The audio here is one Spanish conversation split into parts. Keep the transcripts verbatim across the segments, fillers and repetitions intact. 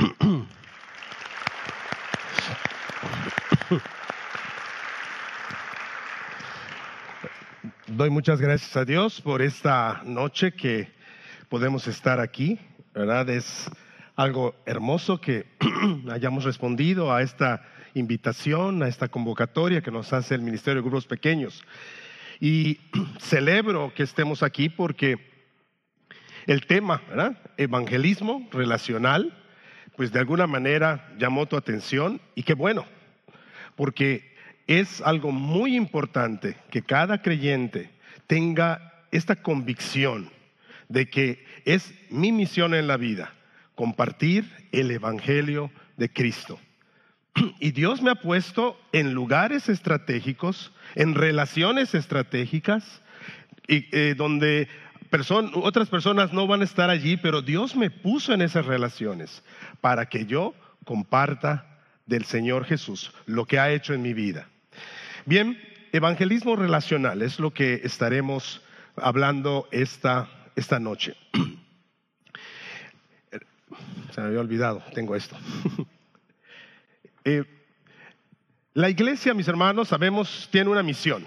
Doy muchas gracias a Dios por esta noche que podemos estar aquí, ¿verdad? Es algo hermoso que hayamos respondido a esta invitación, a esta convocatoria que nos hace el Ministerio de Grupos Pequeños. Y celebro que estemos aquí porque el tema, ¿verdad? Evangelismo relacional, pues de alguna manera llamó tu atención, y qué bueno, porque es algo muy importante que cada creyente tenga esta convicción de que es mi misión en la vida, compartir el Evangelio de Cristo. Y Dios me ha puesto en lugares estratégicos, en relaciones estratégicas, y, eh, donde person- otras personas no van a estar allí, pero Dios me puso en esas relaciones para que yo comparta del Señor Jesús, lo que ha hecho en mi vida. Bien, evangelismo relacional es lo que estaremos hablando esta, esta noche. Se me había olvidado, tengo esto. eh, la iglesia, mis hermanos, sabemos, tiene una misión.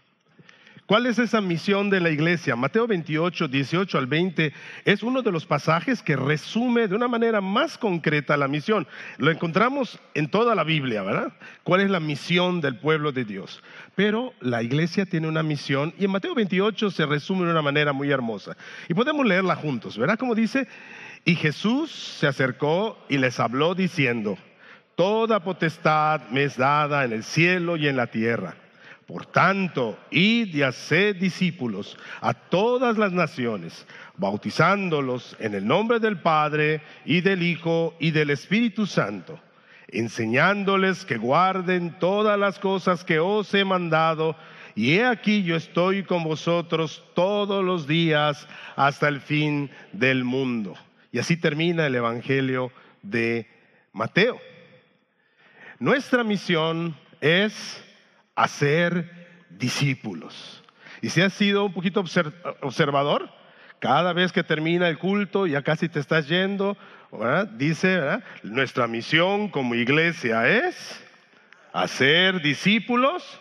¿Cuál es esa misión de la iglesia? Mateo veintiocho, dieciocho al veinte es uno de los pasajes que resume de una manera más concreta la misión. Lo encontramos en toda la Biblia, ¿verdad? ¿Cuál es la misión del pueblo de Dios? Pero la iglesia tiene una misión y en Mateo veintiocho se resume de una manera muy hermosa. Y podemos leerla juntos, ¿verdad? Como dice, y Jesús se acercó y les habló diciendo, toda potestad me es dada en el cielo y en la tierra. Por tanto, id y haced discípulos a todas las naciones, bautizándolos en el nombre del Padre y del Hijo y del Espíritu Santo, enseñándoles que guarden todas las cosas que os he mandado, y he aquí yo estoy con vosotros todos los días hasta el fin del mundo. Y así termina el Evangelio de Mateo. Nuestra misión es hacer discípulos. Y si has sido un poquito observador, cada vez que termina el culto, ya casi te estás yendo, ¿verdad? Dice, ¿verdad? Nuestra misión como iglesia es hacer discípulos.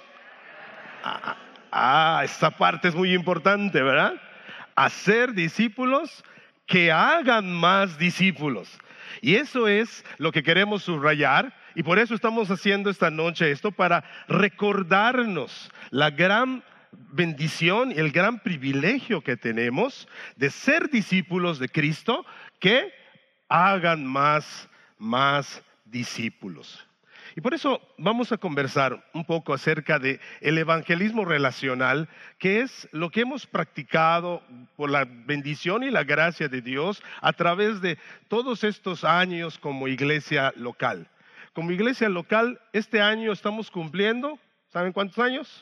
Ah, ah, esta parte es muy importante, ¿verdad? Hacer discípulos que hagan más discípulos. Y eso es lo que queremos subrayar. Y por eso estamos haciendo esta noche esto, para recordarnos la gran bendición y el gran privilegio que tenemos de ser discípulos de Cristo, que hagan más, más discípulos. Y por eso vamos a conversar un poco acerca de el evangelismo relacional, que es lo que hemos practicado por la bendición y la gracia de Dios a través de todos estos años como iglesia local. Como iglesia local, este año estamos cumpliendo, ¿saben cuántos años?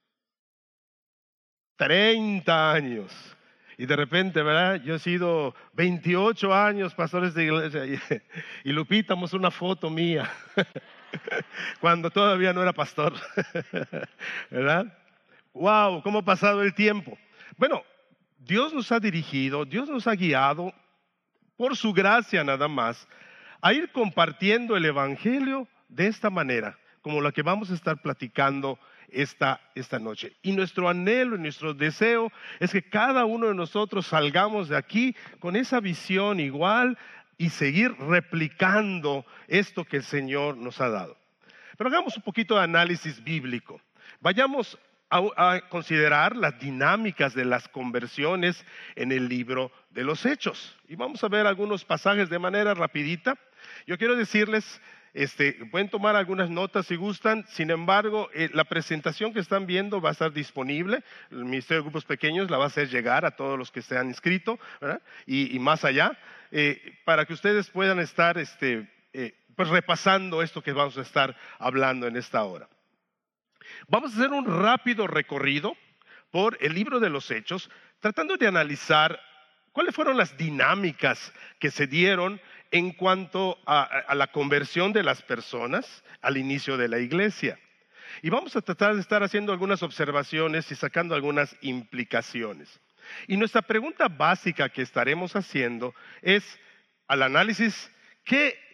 treinta años. Y de repente, ¿verdad? Yo he sido veintiocho años pastores de iglesia. Y, y Lupita mostró una foto mía, cuando todavía no era pastor. ¿Verdad? ¡Wow! ¿Cómo ha pasado el tiempo? Bueno, Dios nos ha dirigido, Dios nos ha guiado, por su gracia nada más, a ir compartiendo el Evangelio de esta manera, como la que vamos a estar platicando esta, esta noche. Y nuestro anhelo y nuestro deseo es que cada uno de nosotros salgamos de aquí con esa visión igual y seguir replicando esto que el Señor nos ha dado. Pero hagamos un poquito de análisis bíblico. Vayamos a, a considerar las dinámicas de las conversiones en el libro de los Hechos. Y vamos a ver algunos pasajes de manera rapidita. Yo quiero decirles, este, pueden tomar algunas notas si gustan. Sin embargo, eh, la presentación que están viendo va a estar disponible. El Ministerio de Grupos Pequeños la va a hacer llegar a todos los que se han inscrito, ¿verdad? Y, y más allá, eh, para que ustedes puedan estar este, eh, pues repasando esto que vamos a estar hablando en esta hora. Vamos a hacer un rápido recorrido por el libro de los Hechos, tratando de analizar cuáles fueron las dinámicas que se dieron en cuanto a, a la conversión de las personas al inicio de la iglesia. Y vamos a tratar de estar haciendo algunas observaciones y sacando algunas implicaciones. Y nuestra pregunta básica que estaremos haciendo es, al análisis, ¿qué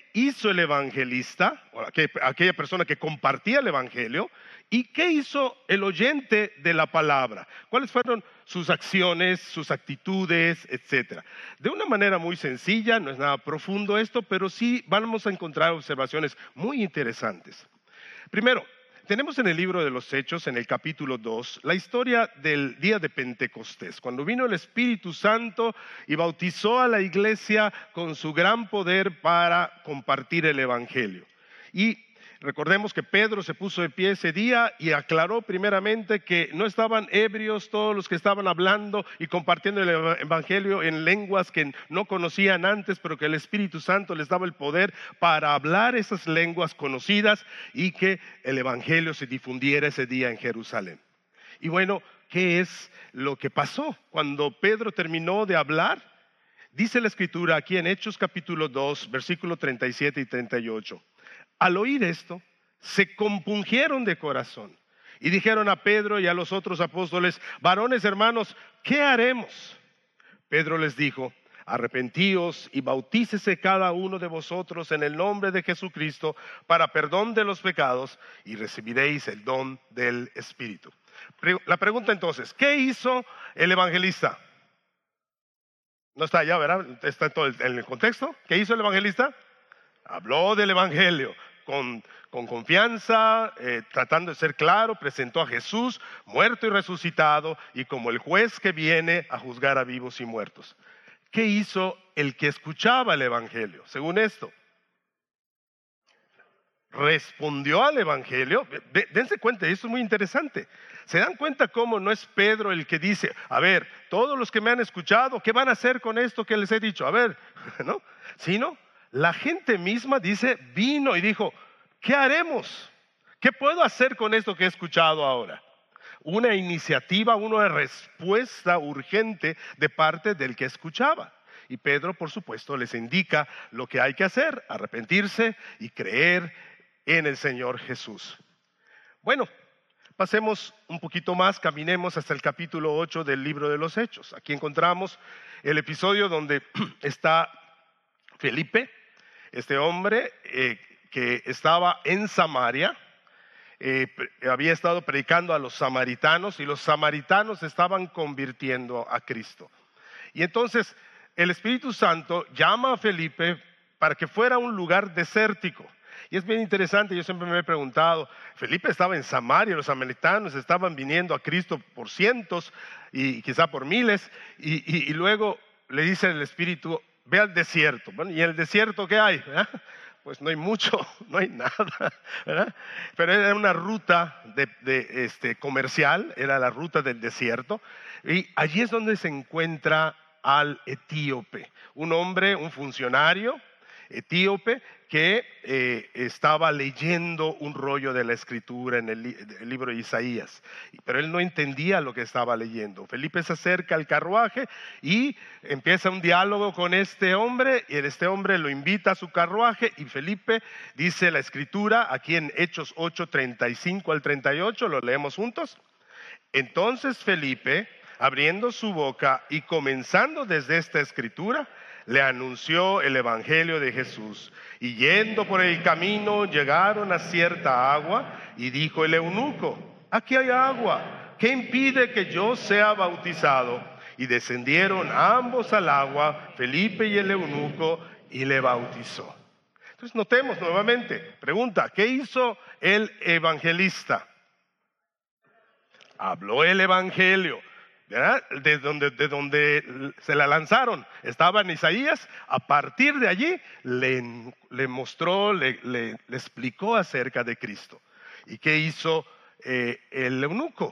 hizo el evangelista, o aquella persona que compartía el evangelio, y qué hizo el oyente de la palabra? ¿Cuáles fueron sus acciones, sus actitudes, etcétera? De una manera muy sencilla, no es nada profundo esto, pero sí vamos a encontrar observaciones muy interesantes. Primero, tenemos en el libro de los Hechos, en el capítulo dos, la historia del día de Pentecostés, cuando vino el Espíritu Santo y bautizó a la iglesia con su gran poder para compartir el evangelio. Y recordemos que Pedro se puso de pie ese día y aclaró primeramente que no estaban ebrios todos los que estaban hablando y compartiendo el evangelio en lenguas que no conocían antes, pero que el Espíritu Santo les daba el poder para hablar esas lenguas conocidas y que el evangelio se difundiera ese día en Jerusalén. Y bueno, ¿qué es lo que pasó? Cuando Pedro terminó de hablar, dice la Escritura aquí en Hechos capítulo dos, versículos treinta y siete y treinta y ocho. Al oír esto, se compungieron de corazón y dijeron a Pedro y a los otros apóstoles: varones hermanos, ¿qué haremos? Pedro les dijo: arrepentíos y bautícese cada uno de vosotros en el nombre de Jesucristo para perdón de los pecados y recibiréis el don del Espíritu. La pregunta entonces, ¿qué hizo el evangelista? No está allá, ¿verdad? Está todo en el contexto. ¿Qué hizo el evangelista? Habló del evangelio con, con confianza, eh, tratando de ser claro, presentó a Jesús muerto y resucitado y como el juez que viene a juzgar a vivos y muertos. ¿Qué hizo el que escuchaba el evangelio? Según esto, respondió al evangelio. Dense cuenta, esto es muy interesante. ¿Se dan cuenta cómo no es Pedro el que dice: a ver, todos los que me han escuchado, ¿qué van a hacer con esto que les he dicho? A ver, ¿no? Sino la gente misma dice, vino y dijo: ¿qué haremos? ¿Qué puedo hacer con esto que he escuchado ahora? Una iniciativa, una respuesta urgente de parte del que escuchaba. Y Pedro, por supuesto, les indica lo que hay que hacer: arrepentirse y creer en el Señor Jesús. Bueno, pasemos un poquito más, caminemos hasta el capítulo ocho del libro de los Hechos. Aquí encontramos el episodio donde está Felipe, este hombre eh, que estaba en Samaria, eh, había estado predicando a los samaritanos y los samaritanos estaban convirtiendo a Cristo. Y entonces el Espíritu Santo llama a Felipe para que fuera a un lugar desértico. Y es bien interesante, yo siempre me he preguntado, Felipe estaba en Samaria, los samaritanos estaban viniendo a Cristo por cientos y quizá por miles, y, y, y luego le dice el Espíritu: ve al desierto. Bueno, ¿y en el desierto qué hay? ¿Verdad? Pues no hay mucho, no hay nada, ¿verdad? Pero era una ruta de, de, este, comercial, era la ruta del desierto, y allí es donde se encuentra al etíope, un hombre, un funcionario etíope que eh, estaba leyendo un rollo de la escritura en el, li el libro de Isaías, pero él no entendía lo que estaba leyendo. Felipe se acerca al carruaje y empieza un diálogo con este hombre, y este hombre lo invita a su carruaje, y Felipe, dice la escritura aquí en Hechos ocho, treinta y cinco al treinta y ocho, lo leemos juntos. Entonces Felipe, abriendo su boca y comenzando desde esta escritura, le anunció el evangelio de Jesús. Y yendo por el camino llegaron a cierta agua, y dijo el eunuco: aquí hay agua, ¿qué impide que yo sea bautizado? Y descendieron ambos al agua, Felipe y el eunuco, y le bautizó. Entonces notemos nuevamente, pregunta, ¿qué hizo el evangelista? Habló el evangelio, ¿verdad? De donde, de donde se la lanzaron, estaba en Isaías. A partir de allí le, le mostró, le, le, le explicó acerca de Cristo. ¿Y qué hizo eh, el eunuco?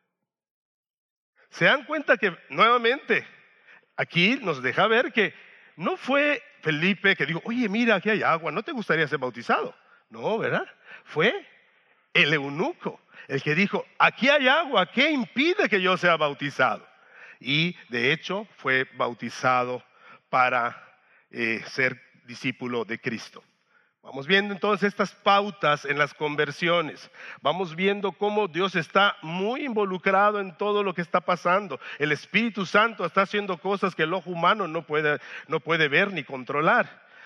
Se dan cuenta que nuevamente aquí nos deja ver que no fue Felipe que dijo: oye, mira, aquí hay agua, ¿no te gustaría ser bautizado? No, ¿verdad? Fue el eunuco el que dijo: aquí hay agua, ¿qué impide que yo sea bautizado? Y de hecho fue bautizado para eh, ser discípulo de Cristo. Vamos viendo entonces estas pautas en las conversiones. Vamos viendo cómo Dios está muy involucrado en todo lo que está pasando. El Espíritu Santo está haciendo cosas que el ojo humano no puede, no puede ver ni controlar.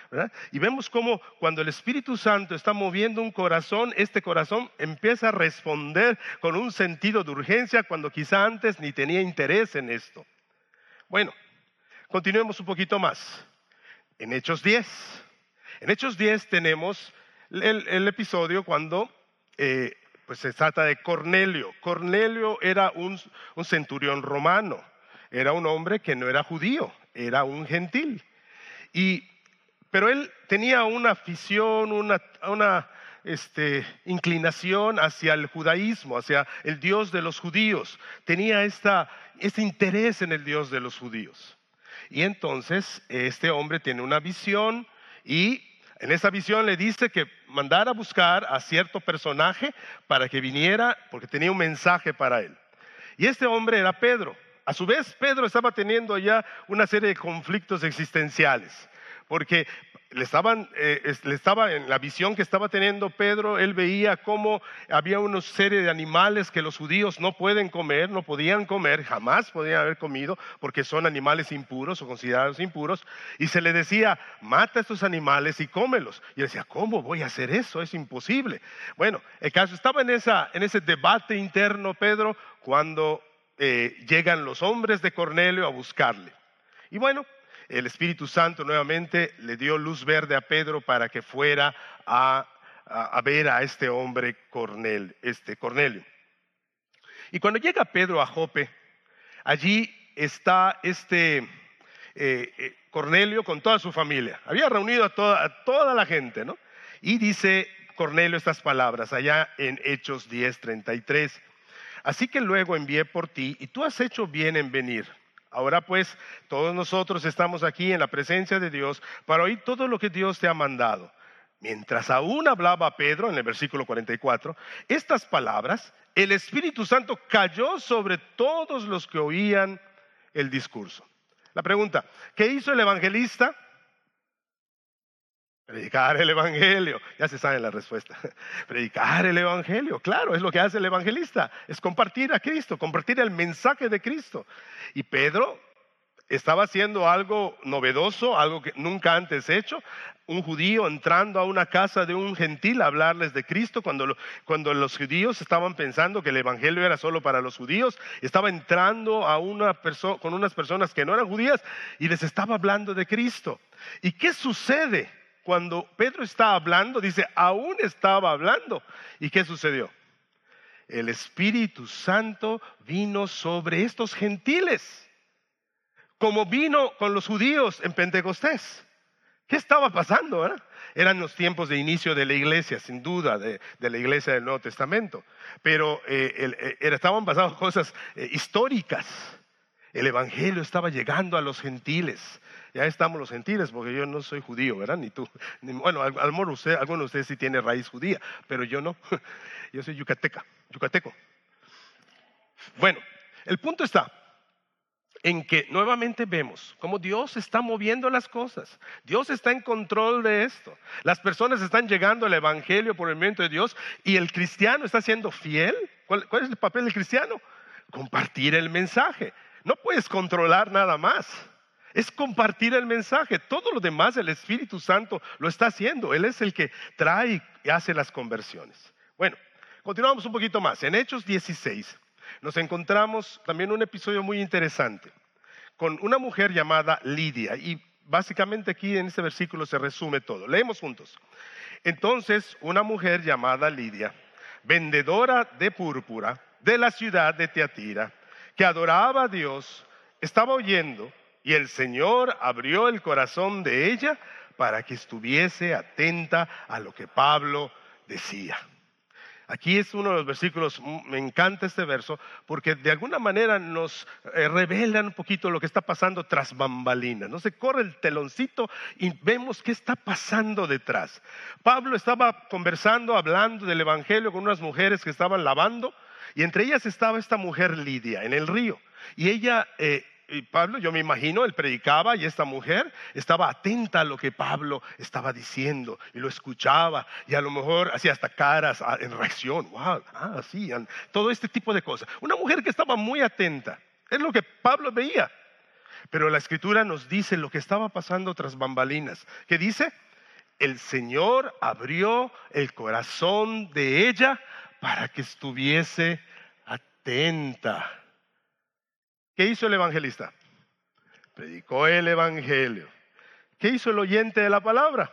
¿verdad? Y vemos cómo cuando el Espíritu Santo está moviendo un corazón, este corazón empieza a responder con un sentido de urgencia cuando quizá antes ni tenía interés en esto. Bueno, continuemos un poquito más. En Hechos diez. En Hechos diez tenemos el, el episodio cuando eh, pues se trata de Cornelio. Cornelio era un, un centurión romano. Era un hombre que no era judío, era un gentil. Y, pero él tenía una afición, una, una este, inclinación hacia el judaísmo, hacia el Dios de los judíos. Tenía esta, este interés en el Dios de los judíos. Y entonces este hombre tiene una visión y en esa visión le dice que mandara a buscar a cierto personaje para que viniera porque tenía un mensaje para él. Y este hombre era Pedro. A su vez, Pedro estaba teniendo ya una serie de conflictos existenciales, porque le estaban, eh, le estaba en la visión que estaba teniendo Pedro, él veía cómo había una serie de animales que los judíos no pueden comer, no podían comer, jamás podían haber comido, porque son animales impuros o considerados impuros, y se le decía, mata a estos animales y cómelos. Y él decía, ¿cómo voy a hacer eso? Es imposible. Bueno, el caso estaba en, esa, en ese debate interno, Pedro, cuando Eh, llegan los hombres de Cornelio a buscarle. Y bueno, el Espíritu Santo nuevamente le dio luz verde a Pedro para que fuera a, a, a ver a este hombre Cornel, este Cornelio. Y cuando llega Pedro a Jope, allí está este eh, eh, Cornelio con toda su familia. Había reunido a toda, a toda la gente, ¿no? Y dice Cornelio estas palabras allá en Hechos diez, treinta y tres. Así que luego envié por ti y tú has hecho bien en venir. Ahora pues todos nosotros estamos aquí en la presencia de Dios para oír todo lo que Dios te ha mandado. Mientras aún hablaba Pedro en el versículo cuarenta y cuatro, estas palabras, el Espíritu Santo cayó sobre todos los que oían el discurso. La pregunta, ¿qué hizo el evangelista? Predicar el evangelio, ya se sabe la respuesta. Predicar el evangelio, claro, es lo que hace el evangelista, es compartir a Cristo, compartir el mensaje de Cristo. Y Pedro estaba haciendo algo novedoso, algo que nunca antes hecho, un judío entrando a una casa de un gentil a hablarles de Cristo, cuando, lo, cuando los judíos estaban pensando que el evangelio era solo para los judíos, estaba entrando a una perso- con unas personas que no eran judías y les estaba hablando de Cristo. ¿Y qué sucede? Cuando Pedro está hablando, dice, aún estaba hablando. ¿Y qué sucedió? El Espíritu Santo vino sobre estos gentiles, como vino con los judíos en Pentecostés. ¿Qué estaba pasando? ¿verdad? Eran los tiempos de inicio de la iglesia, sin duda, de, de la iglesia del Nuevo Testamento. Pero eh, el, eh, estaban pasando cosas eh, históricas. El evangelio estaba llegando a los gentiles. Ya estamos los gentiles, porque yo no soy judío, ¿verdad? Ni tú. Ni, bueno, a lo mejor usted, alguno de ustedes sí tiene raíz judía, pero yo no. Yo soy yucateca, yucateco. Bueno, el punto está en que nuevamente vemos cómo Dios está moviendo las cosas. Dios está en control de esto. Las personas están llegando al evangelio por el medio de Dios y el cristiano está siendo fiel. ¿Cuál, cuál es el papel del cristiano? Compartir el mensaje. No puedes controlar nada más. Es compartir el mensaje. Todo lo demás el Espíritu Santo lo está haciendo. Él es el que trae y hace las conversiones. Bueno, continuamos un poquito más. En Hechos dieciséis nos encontramos también un episodio muy interesante con una mujer llamada Lidia. Y básicamente aquí en este versículo se resume todo. Leemos juntos. Entonces una mujer llamada Lidia, vendedora de púrpura de la ciudad de Tiatira, que adoraba a Dios, estaba oyendo. Y el Señor abrió el corazón de ella para que estuviese atenta a lo que Pablo decía. Aquí es uno de los versículos, me encanta este verso, porque de alguna manera nos eh, revelan un poquito lo que está pasando tras bambalinas. No se corre el teloncito y vemos qué está pasando detrás. Pablo estaba conversando, hablando del evangelio con unas mujeres que estaban lavando, y entre ellas estaba esta mujer Lidia en el río. Y ella... Eh, Y Pablo, yo me imagino, él predicaba y esta mujer estaba atenta a lo que Pablo estaba diciendo y lo escuchaba y a lo mejor hacía hasta caras en reacción. Wow, ah, sí, todo este tipo de cosas. Una mujer que estaba muy atenta, es lo que Pablo veía. Pero la Escritura nos dice lo que estaba pasando tras bambalinas. ¿Qué dice? El Señor abrió el corazón de ella para que estuviese atenta. ¿Qué hizo el evangelista? Predicó el evangelio. ¿Qué hizo el oyente de la palabra?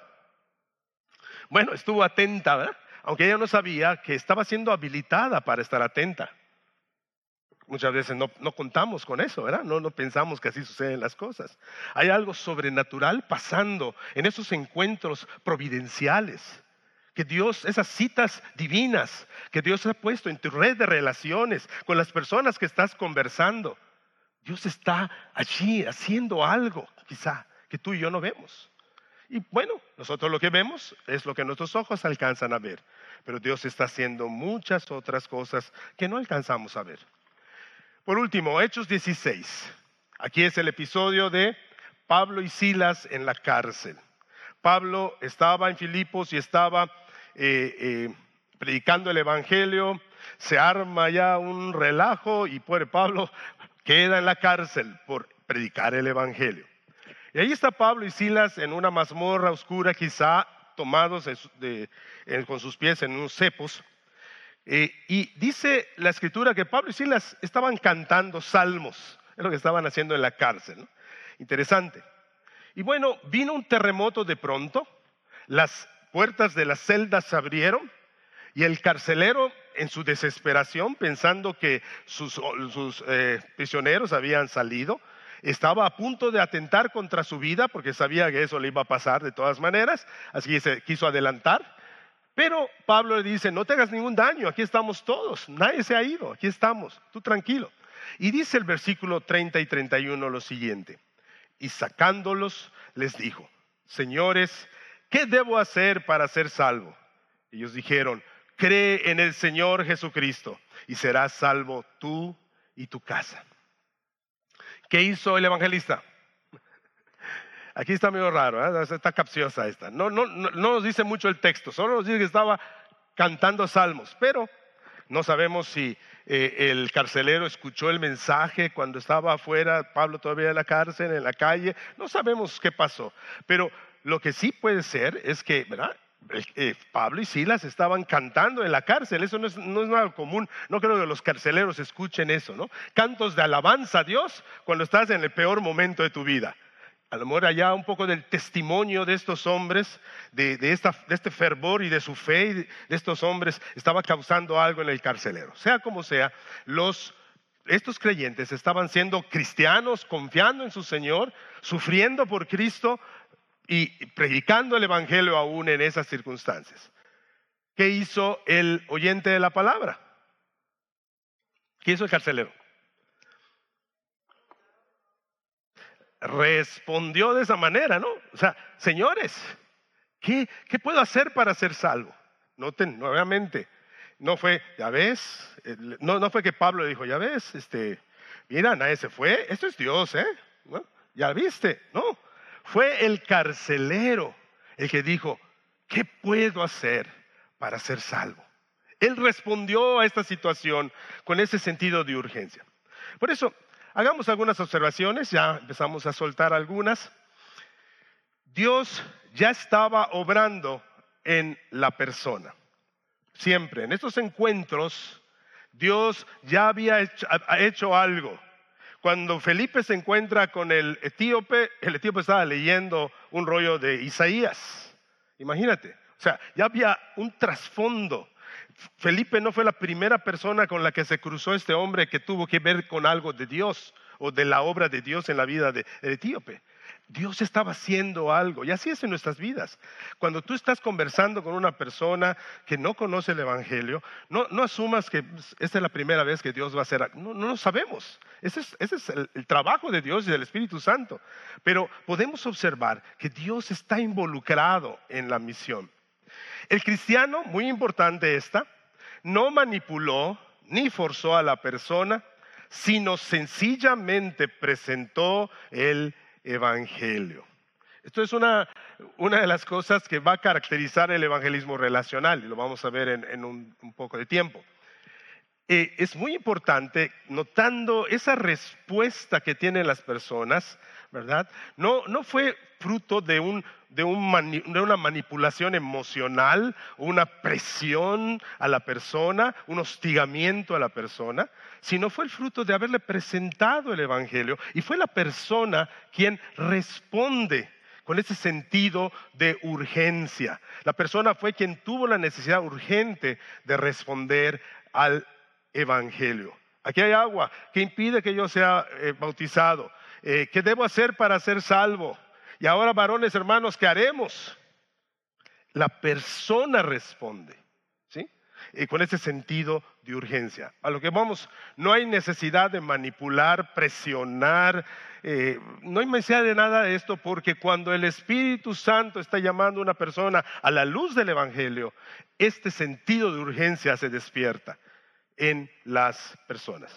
Bueno, estuvo atenta, ¿verdad? Aunque ella no sabía que estaba siendo habilitada para estar atenta. Muchas veces no, no contamos con eso, ¿verdad? No, no pensamos que así suceden las cosas. Hay algo sobrenatural pasando en esos encuentros providenciales. Que Dios, esas citas divinas que Dios ha puesto en tu red de relaciones con las personas que estás conversando. Dios está allí haciendo algo, quizá, que tú y yo no vemos. Y bueno, nosotros lo que vemos es lo que nuestros ojos alcanzan a ver. Pero Dios está haciendo muchas otras cosas que no alcanzamos a ver. Por último, Hechos dieciséis. Aquí es el episodio de Pablo y Silas en la cárcel. Pablo estaba en Filipos y estaba eh, eh, predicando el evangelio. Se arma ya un relajo y pobre Pablo queda en la cárcel por predicar el evangelio. Y ahí está Pablo y Silas en una mazmorra oscura, quizá tomados de, de, de, con sus pies en unos cepos. Eh, y dice la Escritura que Pablo y Silas estaban cantando salmos, es lo que estaban haciendo en la cárcel, ¿no? Interesante. Y bueno, vino un terremoto de pronto, las puertas de las celdas se abrieron y el carcelero, en su desesperación, pensando que sus, sus eh, prisioneros habían salido, estaba a punto de atentar contra su vida porque sabía que eso le iba a pasar de todas maneras, así que se quiso adelantar. Pero Pablo le dice, no te hagas ningún daño, aquí estamos todos, nadie se ha ido, aquí estamos, tú tranquilo. Y dice el versículo treinta y treinta y uno lo siguiente, y sacándolos les dijo, señores, ¿qué debo hacer para ser salvo? Ellos dijeron, cree en el Señor Jesucristo y serás salvo tú y tu casa. ¿Qué hizo el evangelista? Aquí está medio raro, ¿eh? Está capciosa esta. No, no, no, no nos dice mucho el texto, solo nos dice que estaba cantando salmos, pero no sabemos si eh, el carcelero escuchó el mensaje cuando estaba afuera, Pablo todavía en la cárcel, en la calle, no sabemos qué pasó, pero lo que sí puede ser es que, ¿verdad? Eh, Pablo y Silas estaban cantando en la cárcel, eso no es, no es nada común, no creo que los carceleros escuchen eso, ¿no? Cantos de alabanza a Dios cuando estás en el peor momento de tu vida. A lo mejor allá un poco del testimonio de estos hombres, de, de, esta, de este fervor y de su fe de estos hombres estaba causando algo en el carcelero. Sea como sea, los, estos creyentes estaban siendo cristianos, confiando en su Señor, sufriendo por Cristo y predicando el evangelio aún en esas circunstancias. ¿Qué hizo el oyente de la palabra? ¿Qué hizo el carcelero? Respondió de esa manera, ¿no? O sea, señores, ¿qué, qué puedo hacer para ser salvo? Noten nuevamente, no fue, ya ves, no, no fue que Pablo dijo, ya ves, este, mira, nadie se fue, esto es Dios, ¿eh? ¿No? Ya viste, no, fue el carcelero el que dijo, ¿qué puedo hacer para ser salvo? Él respondió a esta situación con ese sentido de urgencia. Por eso, hagamos algunas observaciones, ya empezamos a soltar algunas. Dios ya estaba obrando en la persona. Siempre, en estos encuentros, Dios ya había hecho, ha hecho algo. Cuando Felipe se encuentra con el etíope, el etíope estaba leyendo un rollo de Isaías. Imagínate, o sea, ya había un trasfondo. Felipe no fue la primera persona con la que se cruzó este hombre que tuvo que ver con algo de Dios o de la obra de Dios en la vida del etíope. Dios estaba haciendo algo y así es en nuestras vidas. Cuando tú estás conversando con una persona que no conoce el evangelio, no, no asumas que esta es la primera vez que Dios va a hacer algo. No, no lo sabemos. Ese es, ese es el, el trabajo de Dios y del Espíritu Santo. Pero podemos observar que Dios está involucrado en la misión. El cristiano, muy importante esta, no manipuló ni forzó a la persona, sino sencillamente presentó el evangelio. Esto es una, una de las cosas que va a caracterizar el evangelismo relacional, y lo vamos a ver en, en un, un poco de tiempo. eh, es muy importante, notando esa respuesta que tienen las personas, ¿verdad? No, no fue fruto de, un, de, un mani, de una manipulación emocional, una presión a la persona, un hostigamiento a la persona, sino fue el fruto de haberle presentado el Evangelio y fue la persona quien responde con ese sentido de urgencia. La persona fue quien tuvo la necesidad urgente de responder al Evangelio. Aquí hay agua, ¿qué impide que yo sea eh, bautizado? Eh, ¿Qué debo hacer para ser salvo? Y ahora, varones hermanos, ¿qué haremos? La persona responde, ¿sí? Y con ese sentido de urgencia. A lo que vamos, no hay necesidad de manipular, presionar, eh, no hay necesidad de nada de esto, porque cuando el Espíritu Santo está llamando a una persona a la luz del Evangelio, este sentido de urgencia se despierta en las personas.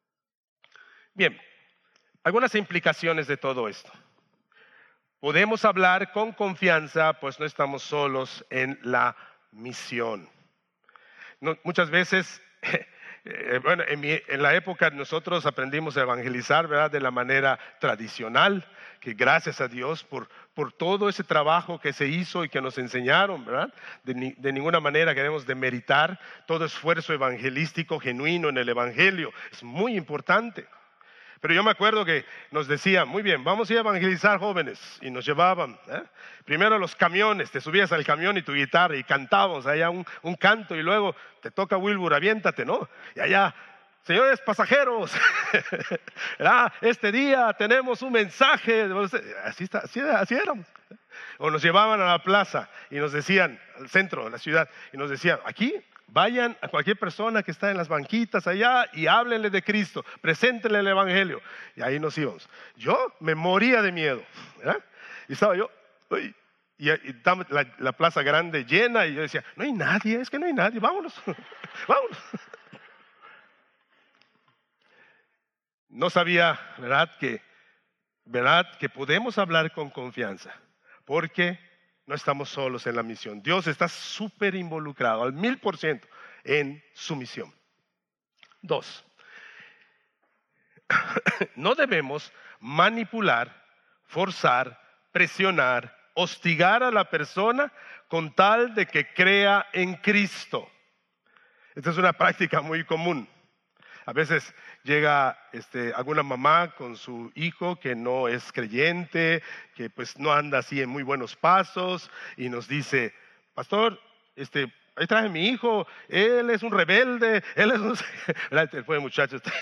Bien, algunas implicaciones de todo esto. Podemos hablar con confianza, pues no estamos solos en la misión. No, muchas veces, eh, bueno, en, mi, en la época nosotros aprendimos a evangelizar, ¿verdad? De la manera tradicional, que gracias a Dios por, por todo ese trabajo que se hizo y que nos enseñaron, ¿verdad? De, ni, de ninguna manera queremos demeritar todo esfuerzo evangelístico genuino en el Evangelio. Es muy importante. Pero yo me acuerdo que nos decían, muy bien, vamos a ir a evangelizar jóvenes, y nos llevaban, ¿eh? Primero los camiones, te subías al camión y tu guitarra y cantábamos allá un, un canto, y luego te toca Wilbur, aviéntate, ¿no? Y allá, señores pasajeros, este día tenemos un mensaje, así, está, así, así éramos. O nos llevaban a la plaza y nos decían, al centro de la ciudad, y nos decían, aquí vayan a cualquier persona que está en las banquitas allá y háblenle de Cristo, preséntenle el Evangelio. Y ahí nos íbamos. Yo me moría de miedo, ¿verdad? Y estaba yo, uy, y, y la, la plaza grande llena, y yo decía, no hay nadie, es que no hay nadie, vámonos, vámonos. No sabía, ¿verdad? Que, ¿verdad? Que podemos hablar con confianza, porque no estamos solos en la misión. Dios está súper involucrado, al mil por ciento, en su misión. Dos, no debemos manipular, forzar, presionar, hostigar a la persona con tal de que crea en Cristo. Esta es una práctica muy común. A veces llega este, alguna mamá con su hijo que no es creyente, que pues no anda así en muy buenos pasos, y nos dice, pastor, este, ahí traje a mi hijo, él es un rebelde, él es un... El pobre muchacho está...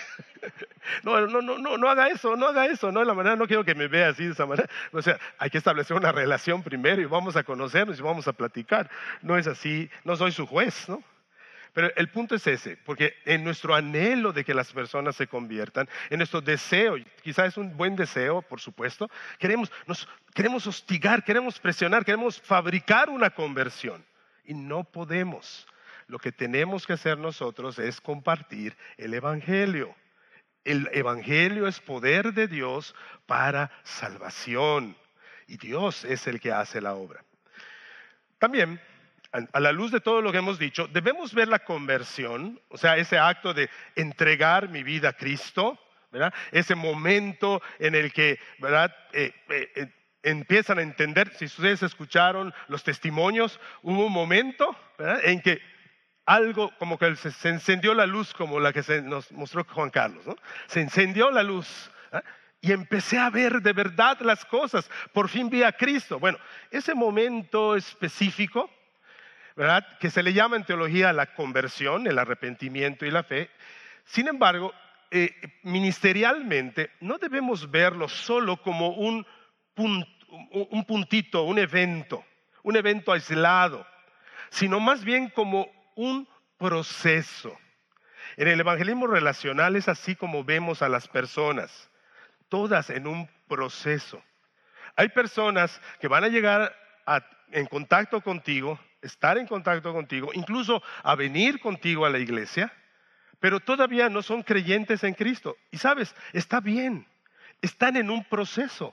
No, no, no, no, no haga eso, no haga eso, no, de la manera, no quiero que me vea así de esa manera. O sea, hay que establecer una relación primero y vamos a conocernos y vamos a platicar. No es así, no soy su juez, ¿no? Pero el punto es ese, porque en nuestro anhelo de que las personas se conviertan, en nuestro deseo, quizás es un buen deseo, por supuesto, queremos, nos, queremos hostigar, queremos presionar, queremos fabricar una conversión y no podemos. Lo que tenemos que hacer nosotros es compartir el Evangelio. El Evangelio es poder de Dios para salvación y Dios es el que hace la obra. También, a la luz de todo lo que hemos dicho, debemos ver la conversión, o sea, ese acto de entregar mi vida a Cristo, ¿verdad? Ese momento en el que, ¿verdad? Eh, eh, eh, empiezan a entender, si ustedes escucharon los testimonios, hubo un momento, ¿verdad? En que algo como que se, se encendió la luz, como la que se nos mostró Juan Carlos, ¿no? Se encendió la luz, ¿eh? Y empecé a ver de verdad las cosas, por fin vi a Cristo. Bueno, ese momento específico, ¿verdad? Que se le llama en teología la conversión, el arrepentimiento y la fe. Sin embargo, eh, ministerialmente no debemos verlo solo como un, punt, un puntito, un evento, un evento aislado, sino más bien como un proceso. En el evangelismo relacional es así como vemos a las personas, todas en un proceso. Hay personas que van a llegar a, en contacto contigo, estar en contacto contigo, incluso a venir contigo a la iglesia, pero todavía no son creyentes en Cristo. Y sabes, está bien, están en un proceso.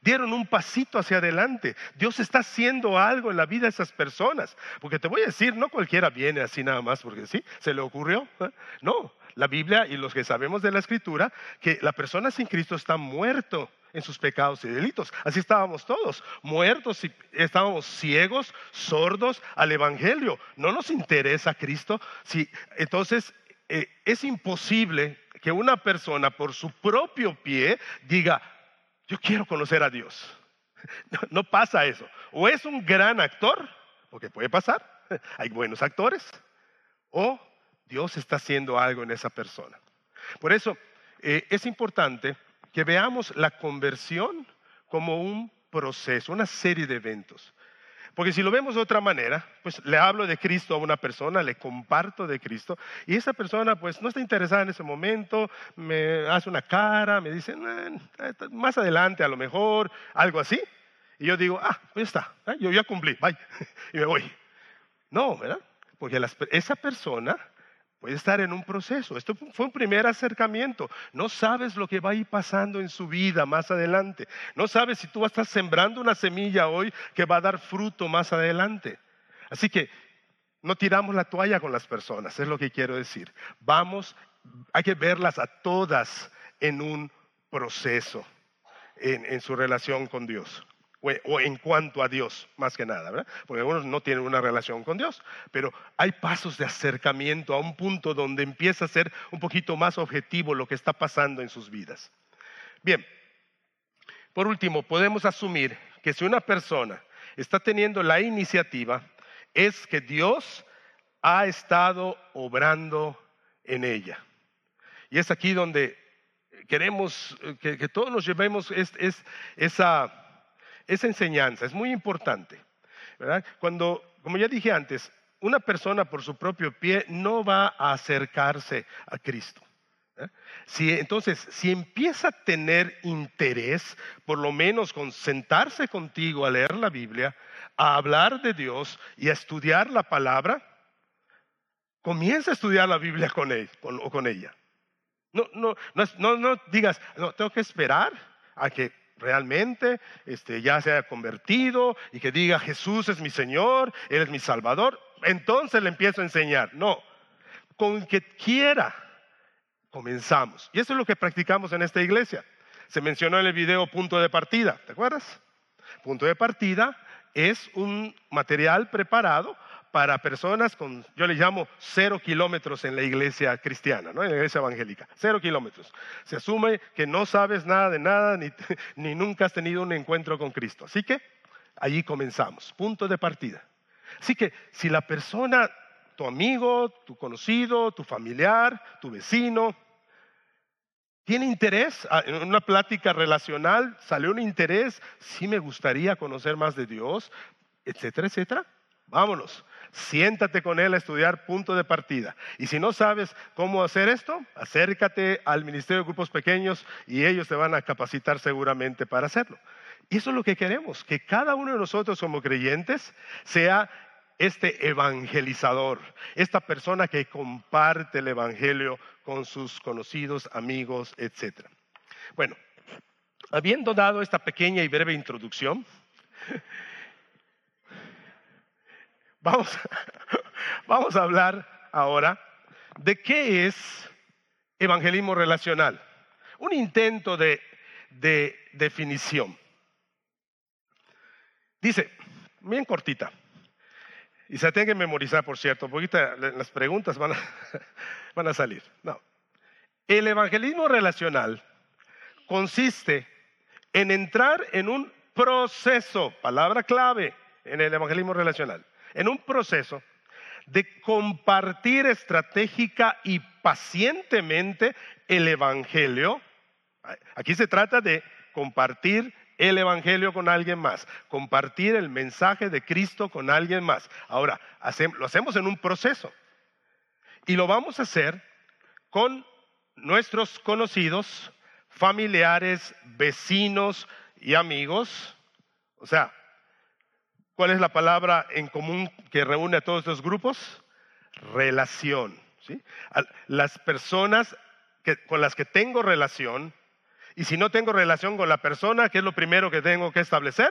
Dieron un pasito hacia adelante. Dios está haciendo algo en la vida de esas personas. Porque te voy a decir, no cualquiera viene así nada más porque sí, se le ocurrió. ¿eh? No, la Biblia y los que sabemos de la Escritura, que la persona sin Cristo está muerto en sus pecados y delitos. Así estábamos todos, muertos y estábamos ciegos, sordos al Evangelio. No nos interesa Cristo. Sí, entonces eh, es imposible que una persona por su propio pie diga, yo quiero conocer a Dios. No, no pasa eso. O es un gran actor, porque puede pasar, hay buenos actores, o Dios está haciendo algo en esa persona. Por eso eh, es importante que veamos la conversión como un proceso, una serie de eventos. Porque si lo vemos de otra manera, pues le hablo de Cristo a una persona, le comparto de Cristo, y esa persona pues no está interesada en ese momento, me hace una cara, me dice, eh, más adelante a lo mejor, algo así. Y yo digo, ah, pues ya está, ¿eh? Yo ya cumplí, bye, y me voy. No, ¿verdad? Porque las, esa persona puede estar en un proceso. Esto fue un primer acercamiento. No sabes lo que va a ir pasando en su vida más adelante. No sabes si tú vas a estar sembrando una semilla hoy que va a dar fruto más adelante. Así que no tiramos la toalla con las personas, es lo que quiero decir. Vamos, hay que verlas a todas en un proceso, en, en su relación con Dios. O en cuanto a Dios, más que nada, ¿verdad? Porque algunos no tienen una relación con Dios, pero hay pasos de acercamiento a un punto donde empieza a ser un poquito más objetivo lo que está pasando en sus vidas. Bien, por último, podemos asumir que si una persona está teniendo la iniciativa, es que Dios ha estado obrando en ella. Y es aquí donde queremos que, que todos nos llevemos es, es, esa... Esa enseñanza es muy importante, ¿verdad? Cuando, como ya dije antes, una persona por su propio pie no va a acercarse a Cristo. ¿eh? Si, entonces, si empieza a tener interés, por lo menos con sentarse contigo a leer la Biblia, a hablar de Dios y a estudiar la palabra, comienza a estudiar la Biblia con él con, o con ella. No, no, no, no, no digas, no, tengo que esperar a que realmente este, ya se haya convertido y que diga Jesús es mi Señor, Él es mi Salvador, entonces le empiezo a enseñar. No, con que quiera comenzamos. Y eso es lo que practicamos en esta iglesia. Se mencionó en el video punto de partida, ¿te acuerdas? Punto de partida es un material preparado para personas con, yo le llamo cero kilómetros en la iglesia cristiana, ¿no? En la iglesia evangélica, cero kilómetros. Se asume que no sabes nada de nada, ni, ni nunca has tenido un encuentro con Cristo. Así que allí comenzamos, punto de partida. Así que si la persona, tu amigo, tu conocido, tu familiar, tu vecino, tiene interés, en una plática relacional salió un interés, sí me gustaría conocer más de Dios, etcétera, etcétera, vámonos. Siéntate con él a estudiar punto de partida. Y si no sabes cómo hacer esto, acércate al Ministerio de Grupos Pequeños y ellos te van a capacitar seguramente para hacerlo. Y eso es lo que queremos, que cada uno de nosotros como creyentes sea este evangelizador, esta persona que comparte el evangelio con sus conocidos, amigos, etcétera. Bueno, habiendo dado esta pequeña y breve introducción, Vamos, vamos a hablar ahora de qué es evangelismo relacional. Un intento de, de definición. Dice, bien cortita, y se tiene que memorizar, por cierto, porque las preguntas van a, van a salir. No. El evangelismo relacional consiste en entrar en un proceso, palabra clave en el evangelismo relacional, en un proceso de compartir estratégica y pacientemente el evangelio. Aquí se trata de compartir el evangelio con alguien más, compartir el mensaje de Cristo con alguien más. Ahora, lo hacemos en un proceso y lo vamos a hacer con nuestros conocidos, familiares, vecinos y amigos. O sea, ¿cuál es la palabra en común que reúne a todos estos grupos? Relación. ¿sí? Las personas que, con las que tengo relación Y si no tengo relación con la persona, ¿qué es lo primero que tengo que establecer?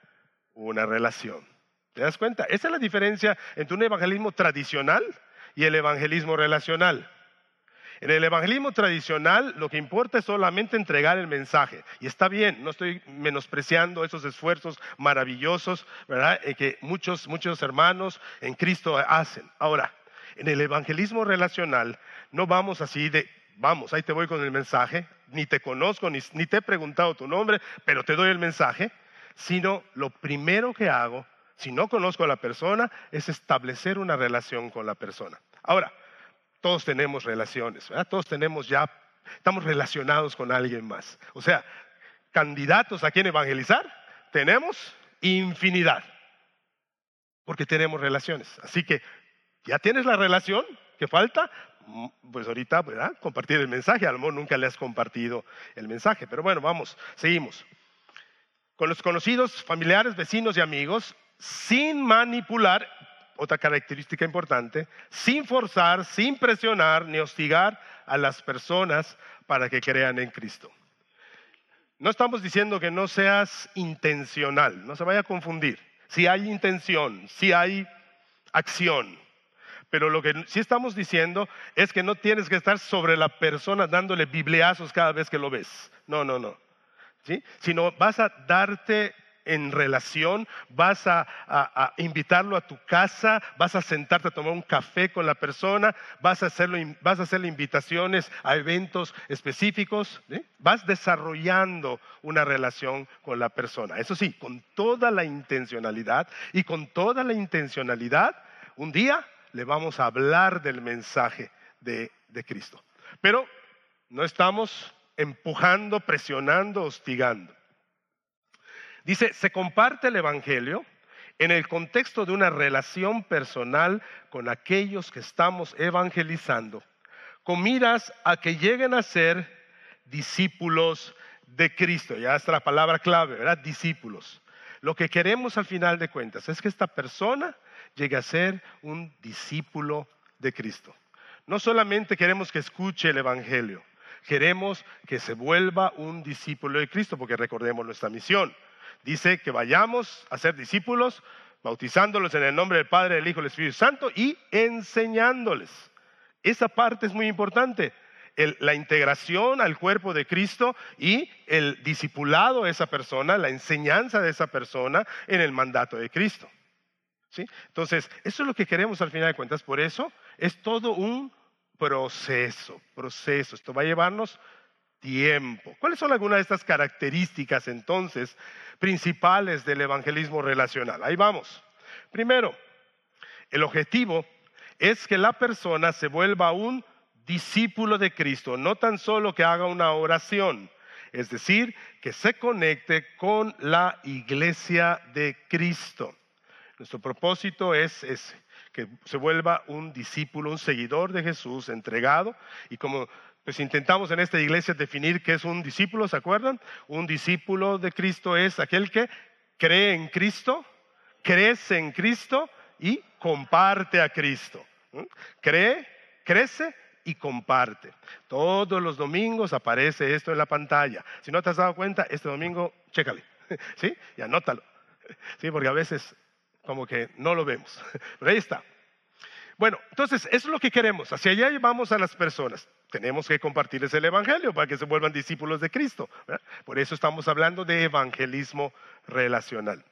Una relación. ¿Te das cuenta? Esa es la diferencia entre un evangelismo tradicional y el evangelismo relacional. En el evangelismo tradicional lo que importa es solamente entregar el mensaje. Y está bien, no estoy menospreciando esos esfuerzos maravillosos, ¿verdad?, eh, que muchos, muchos hermanos en Cristo hacen. Ahora, en el evangelismo relacional no vamos así de, vamos, ahí te voy con el mensaje, ni te conozco, ni, ni te he preguntado tu nombre, pero te doy el mensaje, sino lo primero que hago, si no conozco a la persona, es establecer una relación con la persona. Ahora, todos tenemos relaciones, ¿verdad? Todos tenemos ya, estamos relacionados con alguien más. O sea, candidatos a quien evangelizar, tenemos infinidad, porque tenemos relaciones. Así que ya tienes la relación, ¿qué falta? Pues ahorita, ¿verdad?, compartir el mensaje. A lo mejor nunca le has compartido el mensaje, pero bueno, vamos, seguimos. Con los conocidos, familiares, vecinos y amigos, sin manipular, otra característica importante, sin forzar, sin presionar ni hostigar a las personas para que crean en Cristo. No estamos diciendo que no seas intencional, no se vaya a confundir. Si hay intención, si hay acción, pero lo que sí estamos diciendo es que no tienes que estar sobre la persona dándole bibliazos cada vez que lo ves. No, no, no. ¿Sí? Sino vas a darte en relación, vas a, a, a invitarlo a tu casa, vas a sentarte a tomar un café con la persona, vas a, hacerlo, vas a hacerle invitaciones a eventos específicos, ¿sí? Vas desarrollando una relación con la persona. Eso sí, con toda la intencionalidad, y con toda la intencionalidad, un día le vamos a hablar del mensaje de, de Cristo. Pero no estamos empujando, presionando, hostigando. Dice, se comparte el evangelio en el contexto de una relación personal con aquellos que estamos evangelizando, con miras a que lleguen a ser discípulos de Cristo. Ya está la palabra clave, ¿verdad? Discípulos. Lo que queremos al final de cuentas es que esta persona llegue a ser un discípulo de Cristo. No solamente queremos que escuche el evangelio, queremos que se vuelva un discípulo de Cristo, porque recordemos nuestra misión. Dice que vayamos a ser discípulos, bautizándolos en el nombre del Padre, del Hijo y del Espíritu Santo y enseñándoles. Esa parte es muy importante. El, la integración al cuerpo de Cristo y el discipulado de esa persona, la enseñanza de esa persona en el mandato de Cristo. ¿Sí? Entonces, eso es lo que queremos al final de cuentas. Por eso es todo un proceso, proceso. Esto va a llevarnos tiempo. ¿Cuáles son algunas de estas características entonces principales del evangelismo relacional? Ahí vamos. Primero, el objetivo es que la persona se vuelva un discípulo de Cristo, no tan solo que haga una oración, es decir, que se conecte con la iglesia de Cristo. Nuestro propósito es ese, que se vuelva un discípulo, un seguidor de Jesús, entregado, y como pues intentamos en esta iglesia definir qué es un discípulo, ¿se acuerdan? Un discípulo de Cristo es aquel que cree en Cristo, crece en Cristo y comparte a Cristo. ¿Mm? Cree, crece y comparte. Todos los domingos aparece esto en la pantalla. Si no te has dado cuenta, este domingo, chécale, ¿sí? Y anótalo, ¿sí? Porque a veces como que no lo vemos, pero ahí está. Bueno, entonces eso es lo que queremos, hacia allá llevamos a las personas. Tenemos que compartirles el evangelio para que se vuelvan discípulos de Cristo, ¿verdad? Por eso estamos hablando de evangelismo relacional.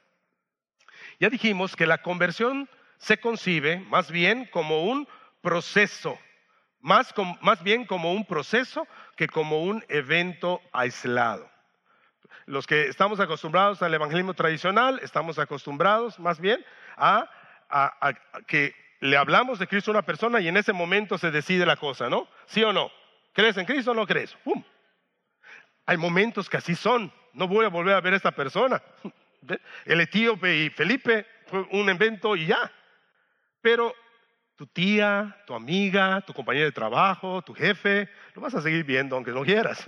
Ya dijimos que la conversión se concibe más bien como un proceso, más, com, más bien como un proceso que como un evento aislado. Los que estamos acostumbrados al evangelismo tradicional, estamos acostumbrados más bien a, a, a, a que le hablamos de Cristo a una persona y en ese momento se decide la cosa, ¿no? ¿Sí o no? ¿Crees en Cristo o no crees? ¡Pum! Hay momentos que así son. No voy a volver a ver a esta persona. El etíope y Felipe fue un evento y ya. Pero tu tía, tu amiga, tu compañero de trabajo, tu jefe, lo vas a seguir viendo aunque no quieras.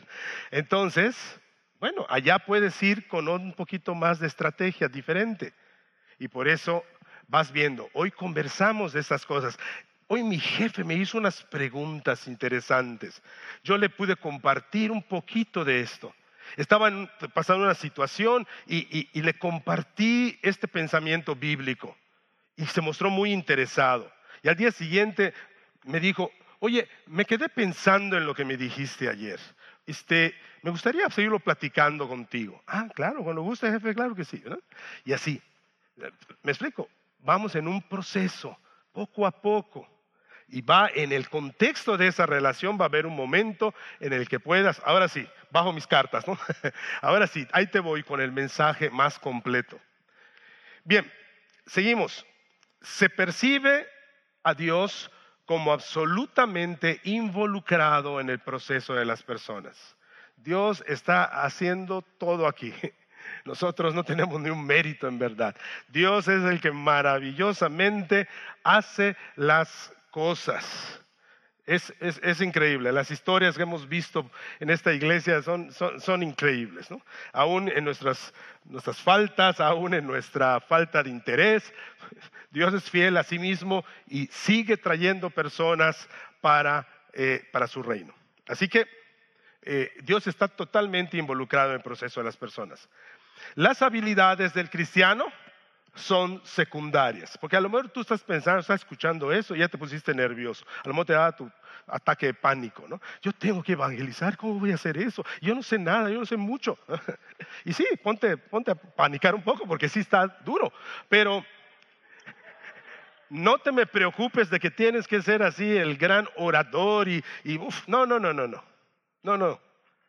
Entonces, bueno, allá puedes ir con un poquito más de estrategia diferente. Y por eso vas viendo, hoy conversamos de estas cosas. hoy mi jefe me hizo unas preguntas interesantes. Yo le pude compartir un poquito de esto. Estaba en, pasando una situación y, y, y le compartí este pensamiento bíblico y se mostró muy interesado. Y al día siguiente me dijo, oye, me quedé pensando en lo que me dijiste ayer. Este, me gustaría seguirlo platicando contigo. Ah, claro, cuando guste, jefe, claro que sí, ¿no? Y así, me explico, vamos en un proceso, poco a poco. Y va en el contexto de esa relación, va a haber un momento en el que puedas, ahora sí, bajo mis cartas, ¿no? Ahora sí, ahí te voy con el mensaje más completo. Bien, seguimos. Se percibe a Dios como absolutamente involucrado en el proceso de las personas. Dios está haciendo todo aquí. Nosotros no tenemos ni un mérito en verdad. Dios es el que maravillosamente hace las cosas. Es, es, es increíble. Las historias que hemos visto en esta iglesia son, son, son increíbles, ¿no? Aún en nuestras, nuestras faltas, aún en nuestra falta de interés, Dios es fiel a sí mismo y sigue trayendo personas para, eh, para su reino. Así que eh, Dios está totalmente involucrado en el proceso de las personas. Las habilidades del cristiano son secundarias, porque a lo mejor tú estás pensando, estás escuchando eso y ya te pusiste nervioso, a lo mejor te da tu ataque de pánico, ¿no? Yo tengo que evangelizar, ¿cómo voy a hacer eso? Yo no sé nada, yo no sé mucho. Y sí, ponte, ponte a panicar un poco porque sí está duro, pero no te me preocupes de que tienes que ser así el gran orador y, y uf, no, no, no, no, no, no, no.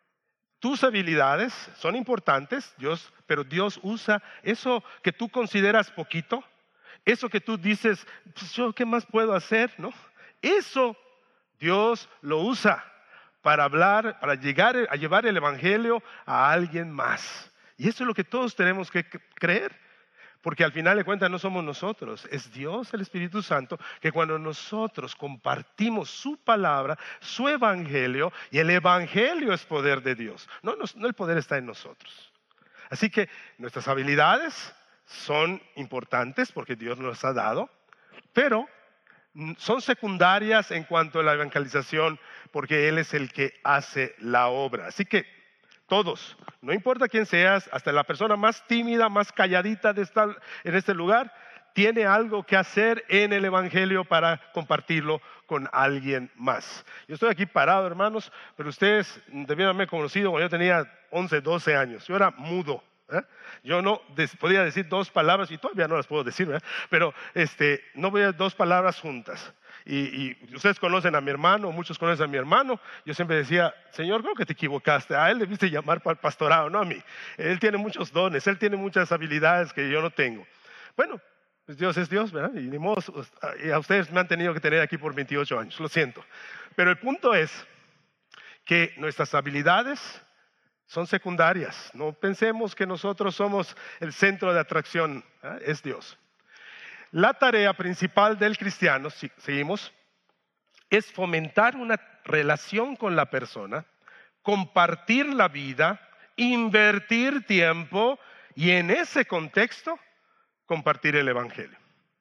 Tus habilidades son importantes, Dios, pero Dios usa eso que tú consideras poquito, eso que tú dices, pues yo qué más puedo hacer, ¿no? Eso Dios lo usa para hablar, para llegar a llevar el evangelio a alguien más. Y eso es lo que todos tenemos que creer. Porque al final de cuentas no somos nosotros, es Dios, el Espíritu Santo, que cuando nosotros compartimos su palabra, su evangelio, y el evangelio es poder de Dios, no, no, no el poder está en nosotros. Así que nuestras habilidades son importantes porque Dios nos las ha dado, pero son secundarias en cuanto a la evangelización porque Él es el que hace la obra. Así que todos, no importa quién seas, hasta la persona más tímida, más calladita de estar en este lugar, tiene algo que hacer en el evangelio para compartirlo con alguien más. Yo estoy aquí parado, hermanos, pero ustedes debieron haberme conocido cuando yo tenía once, doce años. Yo era mudo. ¿eh? Yo no des, podía decir dos palabras, y todavía no las puedo decir, ¿eh? pero este, no voy a dos palabras juntas. Y, y ustedes conocen a mi hermano, muchos conocen a mi hermano. Yo siempre decía, Señor, creo que te equivocaste. A él debiste llamar para el pastorado, no a mí. Él tiene muchos dones, él tiene muchas habilidades que yo no tengo. Bueno, pues Dios es Dios, ¿verdad? Y ni modo, y a ustedes me han tenido que tener aquí por veintiocho años, lo siento. Pero el punto es que nuestras habilidades son secundarias. No pensemos que nosotros somos el centro de atracción, ¿eh? Es Dios. La tarea principal del cristiano, si seguimos, es fomentar una relación con la persona, compartir la vida, invertir tiempo y en ese contexto compartir el evangelio.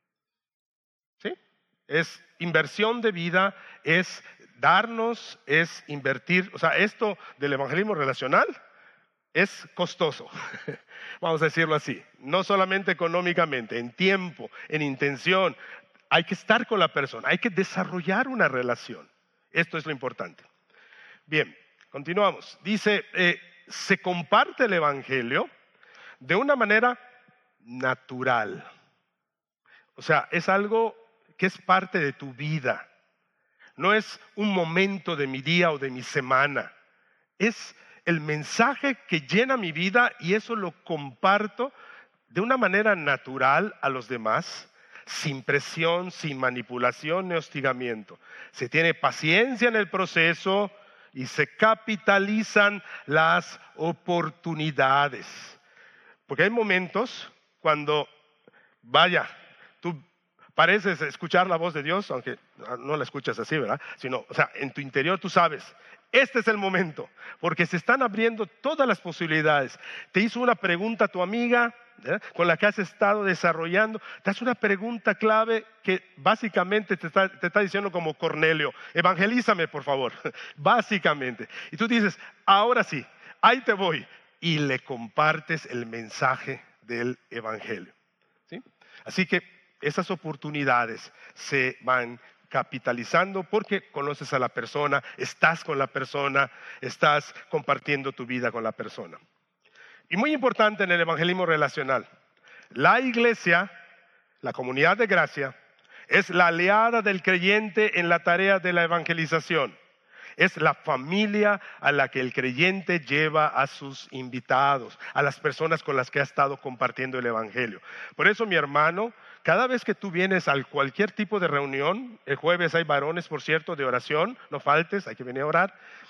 ¿Sí? Es inversión de vida, es darnos, es invertir. O sea, esto del evangelismo relacional es costoso, vamos a decirlo así, no solamente económicamente, en tiempo, en intención. Hay que estar con la persona, hay que desarrollar una relación. Esto es lo importante. Bien, continuamos. Dice, eh, se comparte el evangelio de una manera natural. O sea, es algo que es parte de tu vida. No es un momento de mi día o de mi semana. Es el mensaje que llena mi vida y eso lo comparto de una manera natural a los demás, sin presión, sin manipulación ni hostigamiento. Se tiene paciencia en el proceso y se capitalizan las oportunidades. Porque hay momentos cuando, vaya, tú pareces escuchar la voz de Dios, aunque no la escuchas así, ¿verdad? Sino, o sea, en tu interior tú sabes, este es el momento, porque se están abriendo todas las posibilidades. Te hizo una pregunta tu amiga ¿eh? Con la que has estado desarrollando, te hace una pregunta clave que básicamente te está, te está diciendo como Cornelio, evangelízame por favor, básicamente. Y tú dices, ahora sí, ahí te voy, y le compartes el mensaje del evangelio, ¿sí? Así que esas oportunidades se van capitalizando porque conoces a la persona, estás con la persona, estás compartiendo tu vida con la persona. Y muy importante en el evangelismo relacional, la iglesia, la comunidad de gracia, es la aliada del creyente en la tarea de la evangelización. Es la familia a la que el creyente lleva a sus invitados, a las personas con las que ha estado compartiendo el evangelio. Por eso, mi hermano, cada vez que tú vienes a cualquier tipo de reunión, el jueves hay varones, por cierto, de oración, no faltes, hay que venir a orar.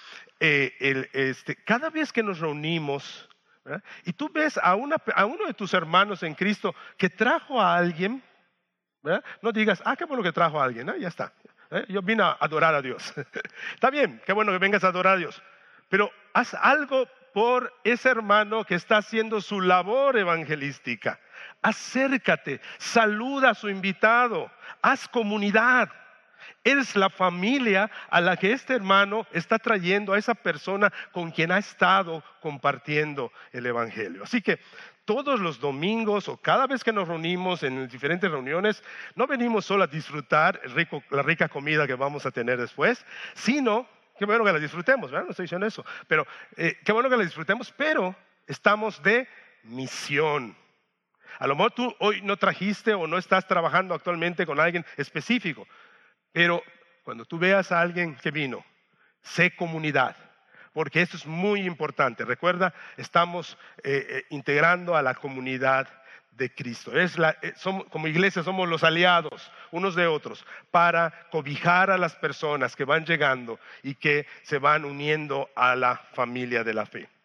Eh, el, este, cada vez que nos reunimos, ¿verdad? Y tú ves a, una, a uno de tus hermanos en Cristo que trajo a alguien, ¿verdad? No digas, ah, qué bueno que trajo a alguien, ¿eh? Ya está. ¿Eh? Yo vine a adorar a Dios. Está bien, qué bueno que vengas a adorar a Dios, pero haz algo por ese hermano que está haciendo su labor evangelística. Acércate, saluda a su invitado, haz comunidad. Eres la familia a la que este hermano está trayendo a esa persona con quien ha estado compartiendo el evangelio. Así que todos los domingos o cada vez que nos reunimos en diferentes reuniones, no venimos solo a disfrutar el rico, la rica comida que vamos a tener después, sino, qué bueno que la disfrutemos, ¿verdad? No estoy diciendo eso, pero eh, qué bueno que la disfrutemos, pero estamos de misión. A lo mejor tú hoy no trajiste o no estás trabajando actualmente con alguien específico, pero cuando tú veas a alguien que vino, sé comunidad. Porque esto es muy importante. Recuerda, estamos eh, eh, integrando a la comunidad de Cristo. Es la, eh, somos, como iglesia somos los aliados unos de otros para cobijar a las personas que van llegando y que se van uniendo a la familia de la fe.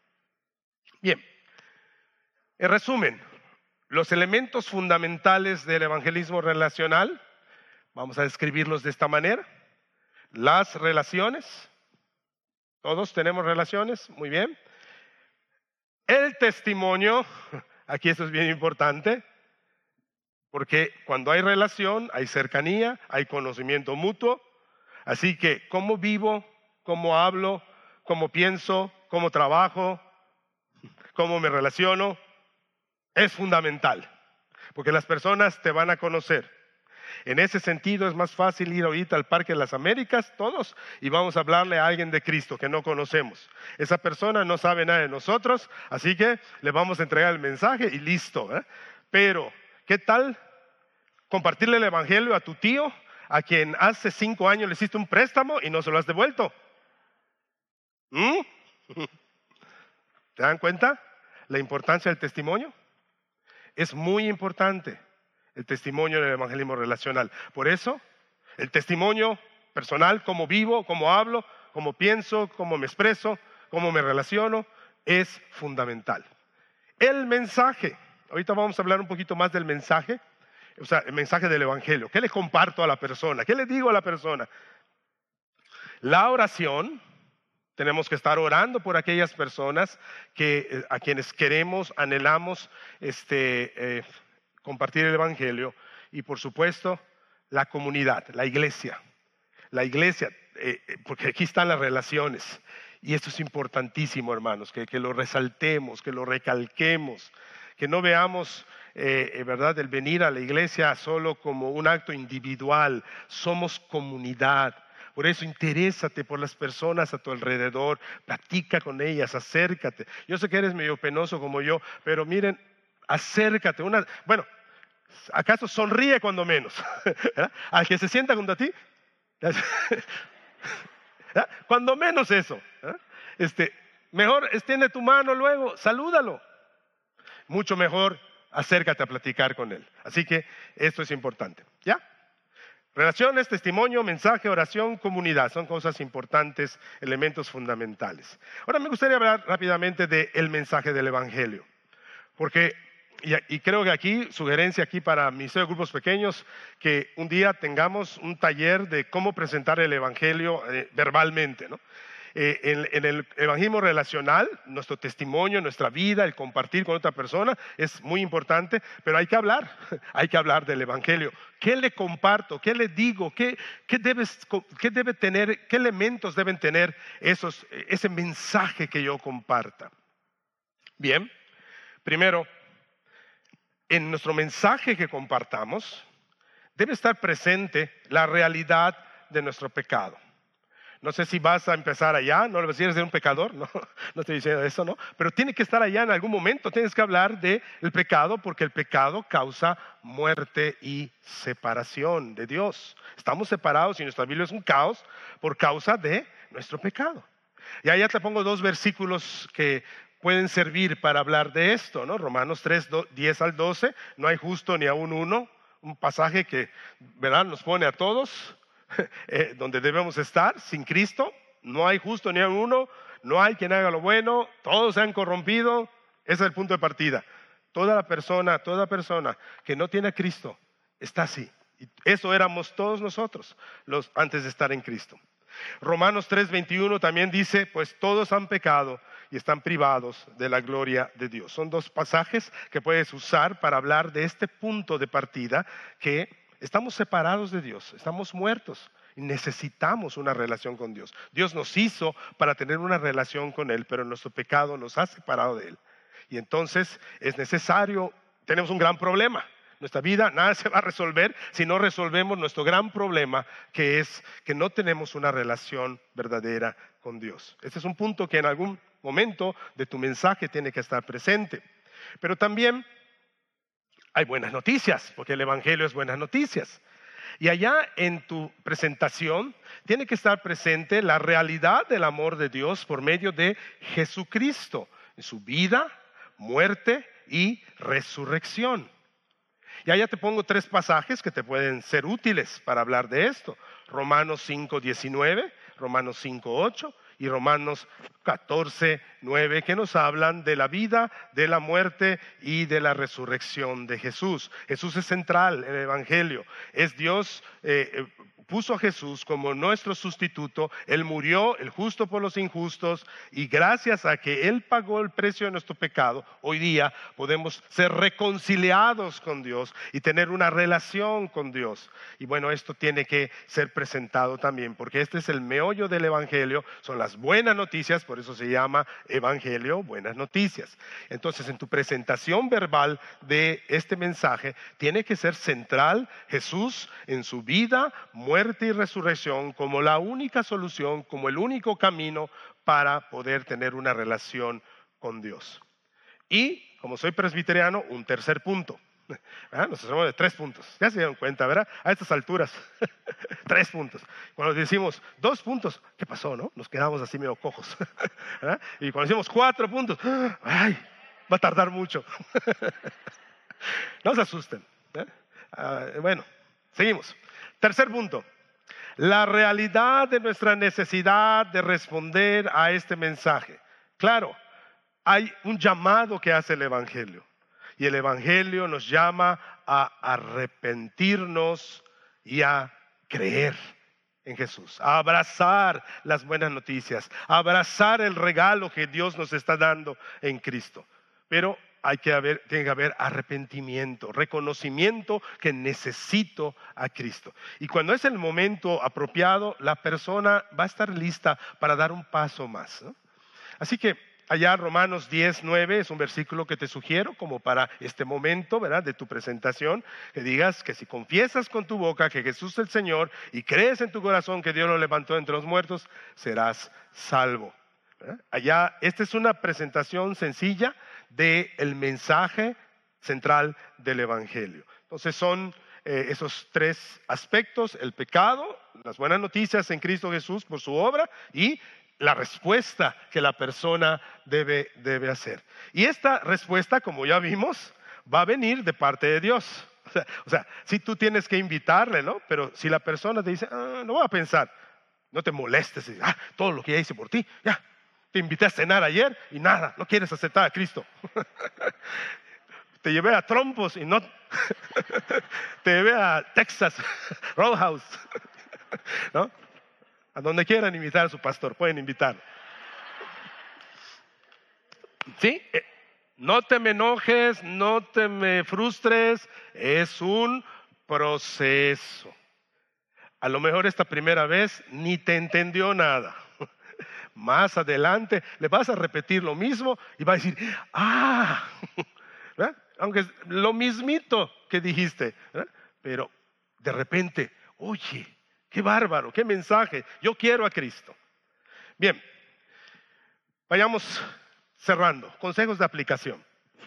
Bien, en resumen, los elementos fundamentales del evangelismo relacional, vamos a describirlos de esta manera. Las relaciones. Todos tenemos relaciones, muy bien. El testimonio, aquí esto es bien importante, porque cuando hay relación, hay cercanía, hay conocimiento mutuo. Así que cómo vivo, cómo hablo, cómo pienso, cómo trabajo, cómo me relaciono, es fundamental, porque las personas te van a conocer. En ese sentido es más fácil ir ahorita al Parque de las Américas, todos, y vamos a hablarle a alguien de Cristo que no conocemos. Esa persona no sabe nada de nosotros, así que le vamos a entregar el mensaje y listo, ¿eh? Pero, ¿qué tal compartirle el evangelio a tu tío, a quien hace cinco años le hiciste un préstamo y no se lo has devuelto? ¿Mm? ¿Te dan cuenta la importancia del testimonio? Es muy importante el testimonio en el evangelismo relacional. Por eso, el testimonio personal, cómo vivo, cómo hablo, cómo pienso, cómo me expreso, cómo me relaciono, es fundamental. El mensaje, ahorita vamos a hablar un poquito más del mensaje, o sea, el mensaje del evangelio. ¿Qué le comparto a la persona? ¿Qué le digo a la persona? La oración, tenemos que estar orando por aquellas personas que, a quienes queremos, anhelamos este, eh, compartir el evangelio. Y por supuesto, la comunidad, la iglesia. La iglesia, eh, porque aquí están las relaciones. Y esto es importantísimo, hermanos, que, que lo resaltemos, que lo recalquemos, que no veamos, eh, ¿verdad?, el venir a la iglesia solo como un acto individual. Somos comunidad. Por eso interésate por las personas a tu alrededor, platica con ellas, acércate. Yo sé que eres medio penoso como yo, pero miren, acércate. Una, bueno, ¿acaso sonríe cuando menos? ¿Verdad? Al que se sienta junto a ti, ¿verdad? Cuando menos eso. ¿Verdad? Este, mejor extiende tu mano luego, salúdalo. Mucho mejor, acércate a platicar con él. Así que esto es importante. ¿Ya? Relaciones, testimonio, mensaje, oración, comunidad. Son cosas importantes, elementos fundamentales. Ahora me gustaría hablar rápidamente del mensaje del evangelio. Porque, y, y creo que aquí, sugerencia aquí para Ministerio de Grupos Pequeños, que un día tengamos un taller de cómo presentar el evangelio eh, verbalmente, ¿no? Eh, en, en el evangelismo relacional, nuestro testimonio, nuestra vida, el compartir con otra persona es muy importante, pero hay que hablar, hay que hablar del evangelio. ¿Qué le comparto? ¿Qué le digo? ¿Qué, qué, debes, qué debe tener, qué elementos deben tener esos, ese mensaje que yo comparta? Bien, primero, en nuestro mensaje que compartamos, debe estar presente la realidad de nuestro pecado. No sé si vas a empezar allá, no le vas a decir ser un pecador, no, no estoy diciendo eso, no. Pero tiene que estar allá en algún momento, tienes que hablar del pecado, porque el pecado causa muerte y separación de Dios. Estamos separados y nuestra Biblia es un caos por causa de nuestro pecado. Y allá te pongo dos versículos que pueden servir para hablar de esto, ¿no? Romanos tres, diez al doce, no hay justo ni aún uno, un pasaje que, ¿verdad?, nos pone a todos Eh, donde debemos estar. Sin Cristo no hay justo ni uno, no hay quien haga lo bueno, todos se han corrompido. Ese es el punto de partida. Toda la persona, toda persona que no tiene a Cristo está así. Y eso éramos todos nosotros los, antes de estar en Cristo. Romanos tres, veintiuno también dice, pues todos han pecado y están privados de la gloria de Dios. Son dos pasajes que puedes usar para hablar de este punto de partida, que estamos separados de Dios, estamos muertos y necesitamos una relación con Dios. Dios nos hizo para tener una relación con Él, pero nuestro pecado nos ha separado de Él. Y entonces es necesario, tenemos un gran problema. Nuestra vida nada se va a resolver si no resolvemos nuestro gran problema, que es que no tenemos una relación verdadera con Dios. Este es un punto que en algún momento de tu mensaje tiene que estar presente. Pero también hay buenas noticias, porque el evangelio es buenas noticias. Y allá en tu presentación tiene que estar presente la realidad del amor de Dios por medio de Jesucristo, en su vida, muerte y resurrección. Y allá te pongo tres pasajes que te pueden ser útiles para hablar de esto. Romanos cinco, diecinueve, Romanos cinco, ocho y Romanos catorce, nueve, que nos hablan de la vida, de la muerte y de la resurrección de Jesús. Jesús es central en el evangelio. Es Dios, eh, puso a Jesús como nuestro sustituto. Él murió, el justo por los injustos, y gracias a que Él pagó el precio de nuestro pecado, hoy día podemos ser reconciliados con Dios y tener una relación con Dios. Y bueno, esto tiene que ser presentado también, porque este es el meollo del evangelio, son las buenas noticias, por eso se llama evangelio, buenas noticias. Entonces, en tu presentación verbal de este mensaje, tiene que ser central Jesús en su vida, muerte y resurrección como la única solución, como el único camino para poder tener una relación con Dios. Y, como soy presbiteriano, un tercer punto. ¿verdad? Nos hacemos de tres puntos. Ya se dieron cuenta, ¿verdad? A estas alturas, tres puntos. Cuando decimos dos puntos, ¿qué pasó, no? Nos quedamos así medio cojos. ¿verdad? Y cuando decimos cuatro puntos, ¡ay! Va a tardar mucho. No se asusten. ¿eh? Uh, bueno, seguimos. Tercer punto. La realidad de nuestra necesidad de responder a este mensaje. Claro, hay un llamado que hace el evangelio. Y el evangelio nos llama a arrepentirnos y a creer en Jesús, a abrazar las buenas noticias, a abrazar el regalo que Dios nos está dando en Cristo. Pero hay que haber, tiene que haber arrepentimiento, reconocimiento que necesito a Cristo. Y cuando es el momento apropiado, la persona va a estar lista para dar un paso más, ¿no? Así que allá Romanos diez, nueve es un versículo que te sugiero como para este momento, ¿verdad?, de tu presentación, que digas que si confiesas con tu boca que Jesús es el Señor y crees en tu corazón que Dios lo levantó entre los muertos, serás salvo. ¿verdad? Allá, esta es una presentación sencilla del mensaje central del evangelio. Entonces son eh, esos tres aspectos: el pecado, las buenas noticias en Cristo Jesús por su obra y la respuesta que la persona debe, debe hacer. Y esta respuesta, como ya vimos, va a venir de parte de Dios. O sea, o sea si tú tienes que invitarle, ¿no? Pero si la persona te dice, ah, no voy a pensar, no te molestes, y, ah, todo lo que ya hice por ti, ya, te invité a cenar ayer y nada, no quieres aceptar a Cristo. Te llevé a trompos y no, te llevé a Texas Roadhouse, ¿no? A donde quieran invitar a su pastor, pueden invitar. ¿Sí? Eh, No te me enojes, no te me frustres, es un proceso. A lo mejor esta primera vez ni te entendió nada. Más adelante le vas a repetir lo mismo y va a decir, ah, ¿verdad? Aunque es lo mismito que dijiste, ¿verdad? Pero de repente, oye, qué bárbaro, qué mensaje, yo quiero a Cristo. Bien, vayamos cerrando, consejos de aplicación.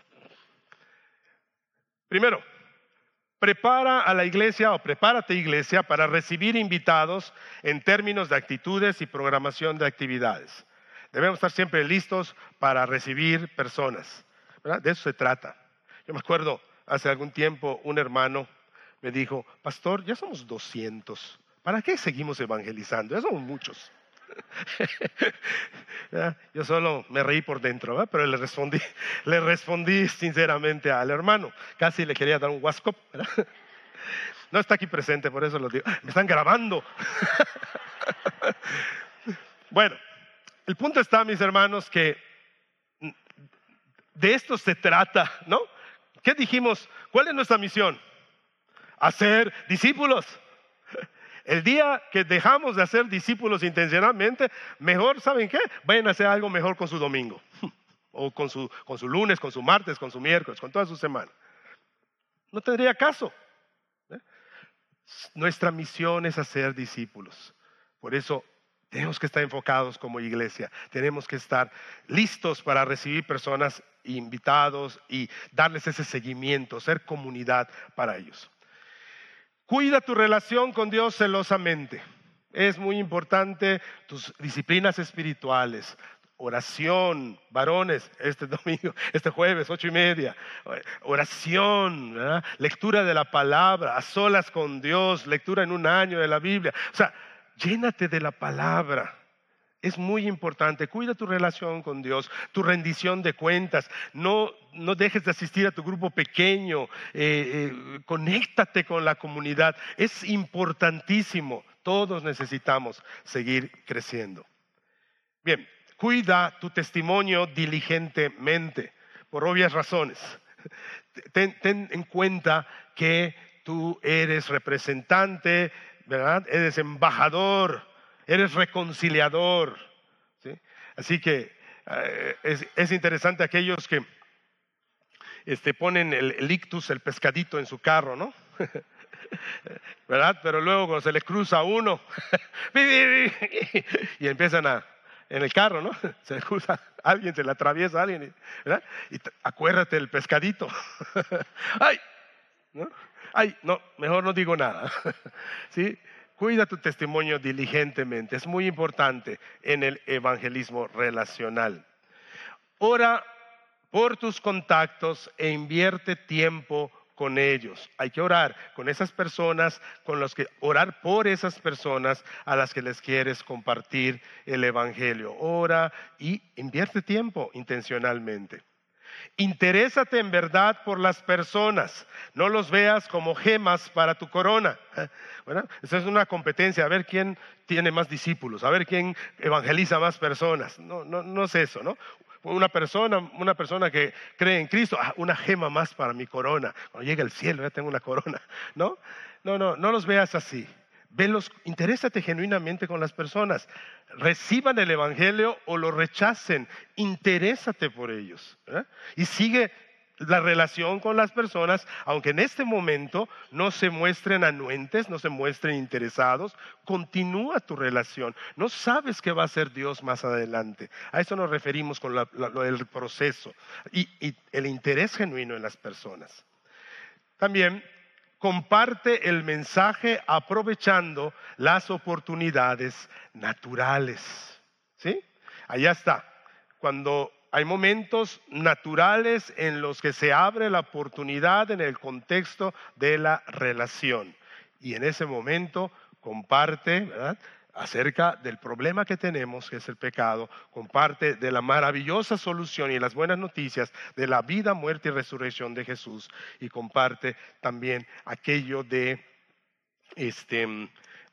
Primero, prepara a la iglesia o prepárate iglesia para recibir invitados en términos de actitudes y programación de actividades. Debemos estar siempre listos para recibir personas, ¿verdad? De eso se trata. Yo me acuerdo hace algún tiempo un hermano me dijo, pastor, ya somos doscientos, ¿para qué seguimos evangelizando? Ya somos muchos. Yo solo me reí por dentro, ¿verdad? Pero le respondí, le respondí sinceramente al hermano. Casi le quería dar un WhatsApp, ¿verdad? No está aquí presente, por eso lo digo. Me están grabando. Bueno, el punto está, mis hermanos, que de esto se trata, ¿no? ¿Qué dijimos? ¿Cuál es nuestra misión? Hacer discípulos. El día que dejamos de hacer discípulos intencionalmente, mejor, ¿saben qué? Vayan a hacer algo mejor con su domingo, o con su, con su lunes, con su martes, con su miércoles, con toda su semana. No tendría caso. ¿eh? Nuestra misión es hacer discípulos. Por eso tenemos que estar enfocados como iglesia. Tenemos que estar listos para recibir personas, invitados y darles ese seguimiento, ser comunidad para ellos. Cuida tu relación con Dios celosamente. Es muy importante tus disciplinas espirituales, oración, varones, este domingo, este jueves, ocho y media, oración, ¿verdad? Lectura de la palabra, a solas con Dios, lectura en un año de la Biblia. O sea, llénate de la palabra. Es muy importante, cuida tu relación con Dios, tu rendición de cuentas, no, no dejes de asistir a tu grupo pequeño, eh, eh, conéctate con la comunidad, es importantísimo, todos necesitamos seguir creciendo. Bien, cuida tu testimonio diligentemente, por obvias razones. Ten, ten en cuenta que tú eres representante, ¿verdad? Eres embajador. Eres reconciliador, ¿sí? Así que eh, es, es interesante aquellos que este, ponen el, el ictus, el pescadito en su carro, ¿no? ¿Verdad? Pero luego se les cruza a uno y empiezan a, en el carro, ¿no? Se le cruza a alguien, se le atraviesa a alguien, ¿verdad? Y t- acuérdate del pescadito. ¡Ay! ¿No? ¡Ay! No, mejor no digo nada. ¿Sí? Cuida tu testimonio diligentemente, es muy importante en el evangelismo relacional. Ora por tus contactos e invierte tiempo con ellos. Hay que orar con esas personas, con los que orar por esas personas a las que les quieres compartir el evangelio. Ora y invierte tiempo intencionalmente. Interésate en verdad por las personas, no los veas como gemas para tu corona. Bueno, esa es una competencia, a ver quién tiene más discípulos, a ver quién evangeliza más personas. No, no, no es eso, ¿no? Una persona, una persona que cree en Cristo, ah, una gema más para mi corona. Cuando llegue al cielo ya tengo una corona, ¿no? No, no, no los veas así. Velos, interésate genuinamente con las personas. Reciban el evangelio o lo rechacen. Interésate por ellos, ¿verdad? Y sigue la relación con las personas, aunque en este momento no se muestren anuentes, no se muestren interesados. Continúa tu relación. No sabes qué va a hacer Dios más adelante. A eso nos referimos con la, la, el proceso y, y el interés genuino en las personas. También comparte el mensaje aprovechando las oportunidades naturales. ¿Sí? Allá está. Cuando hay momentos naturales en los que se abre la oportunidad en el contexto de la relación. Y en ese momento comparte, ¿verdad?, acerca del problema que tenemos, que es el pecado, comparte de la maravillosa solución y las buenas noticias de la vida, muerte y resurrección de Jesús, y comparte también aquello de, este,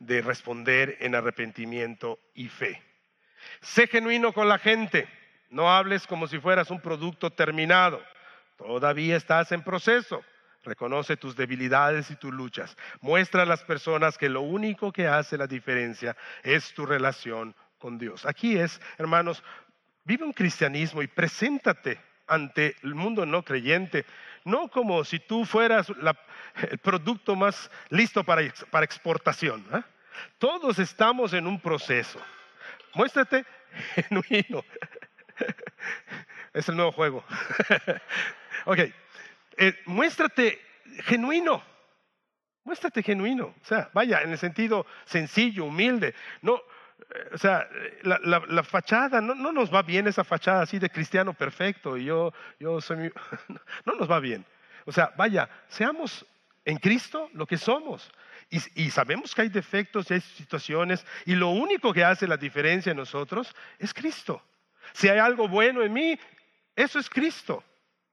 de responder en arrepentimiento y fe. Sé genuino con la gente, no hables como si fueras un producto terminado, todavía estás en proceso. Reconoce tus debilidades y tus luchas. Muestra a las personas que lo único que hace la diferencia es tu relación con Dios. Aquí es, hermanos, vive un cristianismo y preséntate ante el mundo no creyente, no como si tú fueras la, el producto más listo para, para exportación, ¿eh? Todos estamos en un proceso. Muéstrate genuino. Es el nuevo juego. Ok. Eh, muéstrate genuino, muéstrate genuino, o sea, vaya, en el sentido sencillo, humilde, no, eh, o sea, la, la, la fachada, no, no nos va bien esa fachada así de cristiano perfecto, y yo, yo soy, mi, no nos va bien, o sea, vaya, seamos en Cristo lo que somos, y, y sabemos que hay defectos y hay situaciones, y lo único que hace la diferencia en nosotros es Cristo. Si hay algo bueno en mí, eso es Cristo,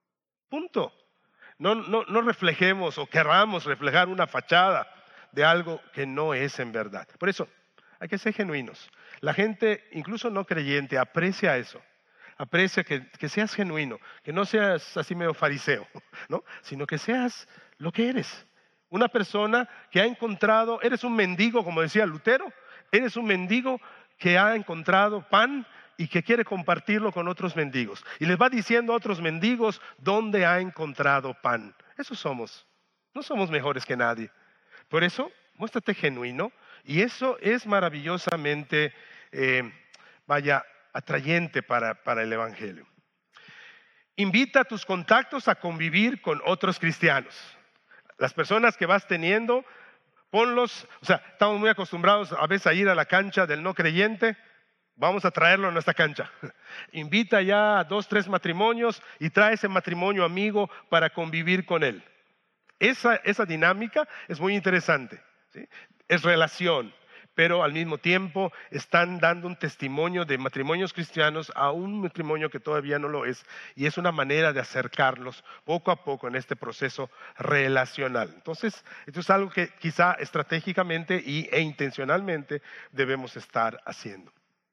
punto. No, no, no reflejemos o querramos reflejar una fachada de algo que no es en verdad. Por eso hay que ser genuinos. La gente, incluso no creyente, aprecia eso. Aprecia que, que seas genuino, que no seas así medio fariseo, ¿no? Sino que seas lo que eres. Una persona que ha encontrado, eres un mendigo, como decía Lutero, eres un mendigo que ha encontrado pan y que quiere compartirlo con otros mendigos. Y les va diciendo a otros mendigos dónde ha encontrado pan. Eso somos. No somos mejores que nadie. Por eso, muéstrate genuino. Y eso es maravillosamente, eh, vaya, atrayente para, para el Evangelio. Invita a tus contactos a convivir con otros cristianos. Las personas que vas teniendo, ponlos, o sea, estamos muy acostumbrados a veces a ir a la cancha del no creyente. Vamos a traerlo a nuestra cancha. Invita ya a dos, tres matrimonios y trae ese matrimonio amigo para convivir con él. Esa, esa dinámica es muy interesante, ¿sí? Es relación, pero al mismo tiempo están dando un testimonio de matrimonios cristianos a un matrimonio que todavía no lo es, y es una manera de acercarlos poco a poco en este proceso relacional. Entonces, esto es algo que quizá estratégicamente y, e intencionalmente debemos estar haciendo.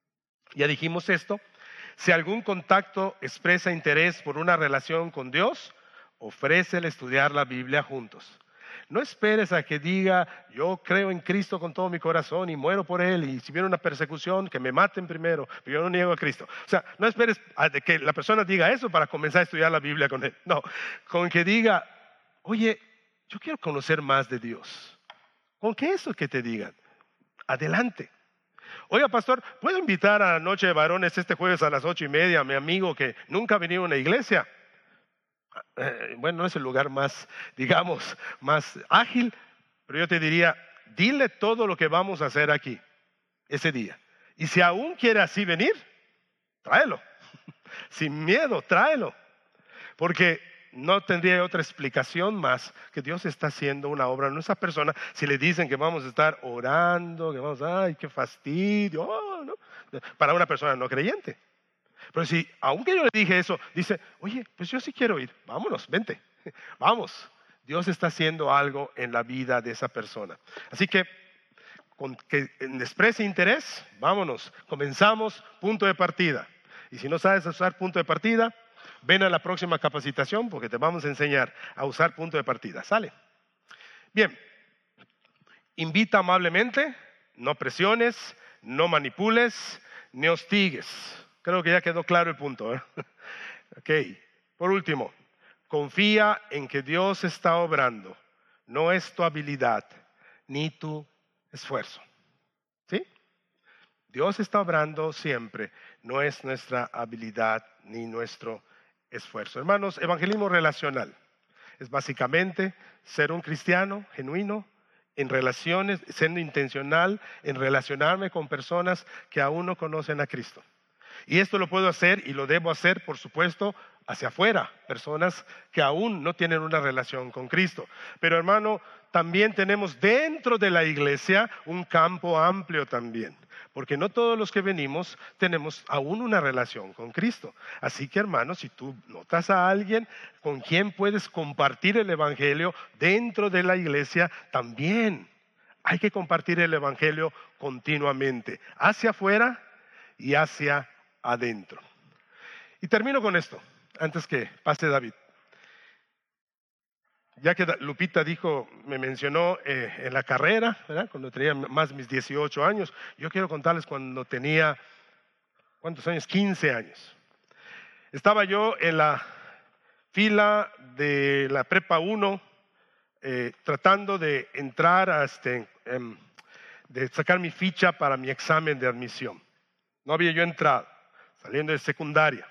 Ya dijimos esto, si algún contacto expresa interés por una relación con Dios, ofrécele estudiar la Biblia juntos. No esperes a que diga, yo creo en Cristo con todo mi corazón y muero por Él, y si viene una persecución, que me maten primero, pero yo no niego a Cristo. O sea, no esperes a que la persona diga eso para comenzar a estudiar la Biblia con Él. No, con que diga, oye, yo quiero conocer más de Dios. Con que eso que te digan, adelante. Oiga, pastor, ¿puedo invitar a la noche de varones este jueves a las ocho y media a mi amigo que nunca ha venido a una iglesia? Eh, bueno, no es el lugar más, digamos, más ágil, pero yo te diría, dile todo lo que vamos a hacer aquí, ese día. Y si aún quiere así venir, tráelo. Sin miedo, tráelo. Porque no tendría otra explicación más que Dios está haciendo una obra en esa persona. Si le dicen que vamos a estar orando, que vamos, ay, qué fastidio, oh, ¿no? Para una persona no creyente. Pero si, aunque yo le dije eso, dice, oye, pues yo sí quiero ir, vámonos, vente, vamos. Dios está haciendo algo en la vida de esa persona. Así que, con que exprese interés, vámonos, comenzamos, punto de partida. Y si no sabes usar punto de partida, ven a la próxima capacitación porque te vamos a enseñar a usar punto de partida. ¿Sale? Bien, invita amablemente, no presiones, no manipules, ni hostigues. Creo que ya quedó claro el punto, ¿eh? Ok, por último, confía en que Dios está obrando. No es tu habilidad ni tu esfuerzo. ¿Sí? Dios está obrando siempre. No es nuestra habilidad ni nuestro esfuerzo. Hermanos, evangelismo relacional es básicamente ser un cristiano genuino en relaciones, siendo intencional en relacionarme con personas que aún no conocen a Cristo. Y esto lo puedo hacer y lo debo hacer, por supuesto, hacia afuera, personas que aún no tienen una relación con Cristo. Pero hermano, también tenemos dentro de la iglesia un campo amplio también, porque no todos los que venimos tenemos aún una relación con Cristo. Así que hermano, si tú notas a alguien con quien puedes compartir el evangelio dentro de la iglesia, también Hay que compartir el evangelio continuamente, hacia afuera y hacia adentro. Y termino con esto, antes que pase David. Ya que Lupita dijo, me mencionó eh, en la carrera, ¿verdad? Cuando tenía más de mis dieciocho años, yo quiero contarles cuando tenía, ¿cuántos años? quince años. Estaba yo en la fila de la prepa uno, eh, tratando de entrar a este, eh, de sacar mi ficha para mi examen de admisión. No había yo entrado, saliendo de secundaria.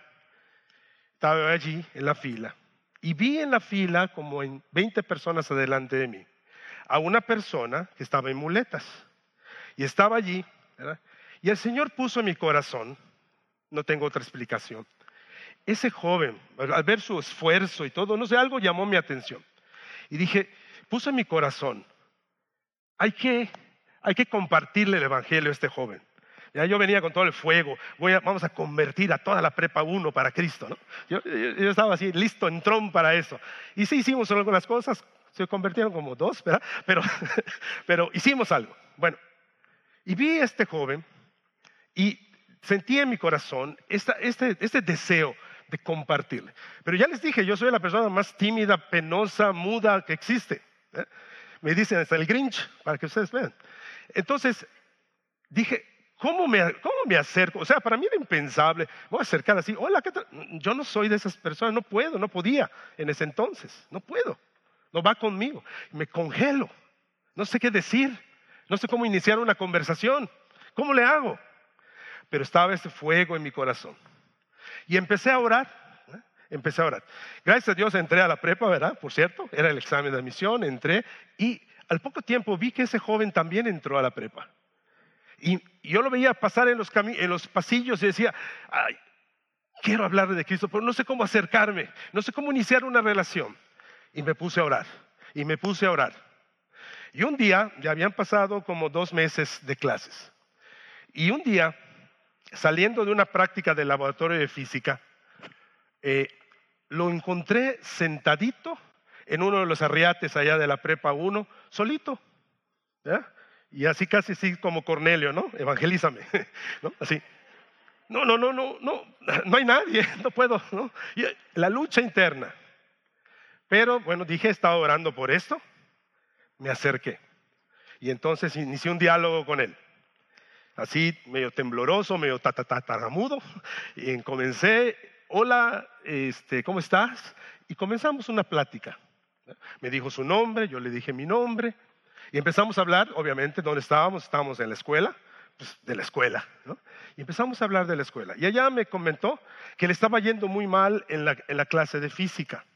Estaba allí en la fila y vi en la fila, como en veinte personas adelante de mí, a una persona que estaba en muletas y estaba allí, ¿verdad? Y el Señor puso en mi corazón, no tengo otra explicación, ese joven, al ver su esfuerzo y todo, no sé, algo llamó mi atención y dije, puso en mi corazón, hay que, hay que compartirle el evangelio a este joven. Ya yo venía con todo el fuego, voy a, vamos a convertir a toda la prepa uno para Cristo, ¿no? Yo, yo, yo estaba así, listo, en tron para eso. Y sí hicimos algunas cosas, se convirtieron como dos, ¿verdad? Pero, pero hicimos algo. Bueno, y vi a este joven y sentí en mi corazón esta, este, este deseo de compartirle. Pero ya les dije, yo soy la persona más tímida, penosa, muda que existe, ¿eh? Me dicen hasta el Grinch, para que ustedes vean. Entonces, dije, ¿Cómo me, ¿Cómo me acerco? O sea, para mí era impensable. Me voy a acercar así. Hola, ¿qué tal? Yo no soy de esas personas. No puedo, no podía en ese entonces. No puedo. No va conmigo. Me congelo. No sé qué decir. No sé cómo iniciar una conversación. ¿Cómo le hago? Pero estaba ese fuego en mi corazón. Y empecé a orar. ¿eh? Empecé a orar. Gracias a Dios entré a la prepa, ¿verdad? Por cierto, era el examen de admisión. Entré y al poco tiempo vi que ese joven también entró a la prepa. Y yo lo veía pasar en los, en los pasillos y decía, ay, quiero hablarle de Cristo, pero no sé cómo acercarme, no sé cómo iniciar una relación. Y me puse a orar, y me puse a orar. Y un día, ya habían pasado como dos meses de clases. Y un día, saliendo de una práctica del laboratorio de física, eh, lo encontré sentadito en uno de los arriates allá de la prepa uno, solito, ¿ya? Y así casi así como Cornelio, ¿no? Evangelízame, ¿no? Así. No, no, no, no, no, no hay nadie, no puedo, ¿no? Y la lucha interna. Pero bueno, dije, estaba orando por esto, me acerqué. Y entonces inicié un diálogo con él. Así, medio tembloroso, medio tataramudo. Y comencé, hola, este, ¿cómo estás? Y comenzamos una plática. Me dijo su nombre, yo le dije mi nombre. Y empezamos a hablar, obviamente, ¿dónde estábamos? Estábamos en la escuela, pues de la escuela, ¿no? Y empezamos a hablar de la escuela. Y allá me comentó que le estaba yendo muy mal en la, en la clase de física.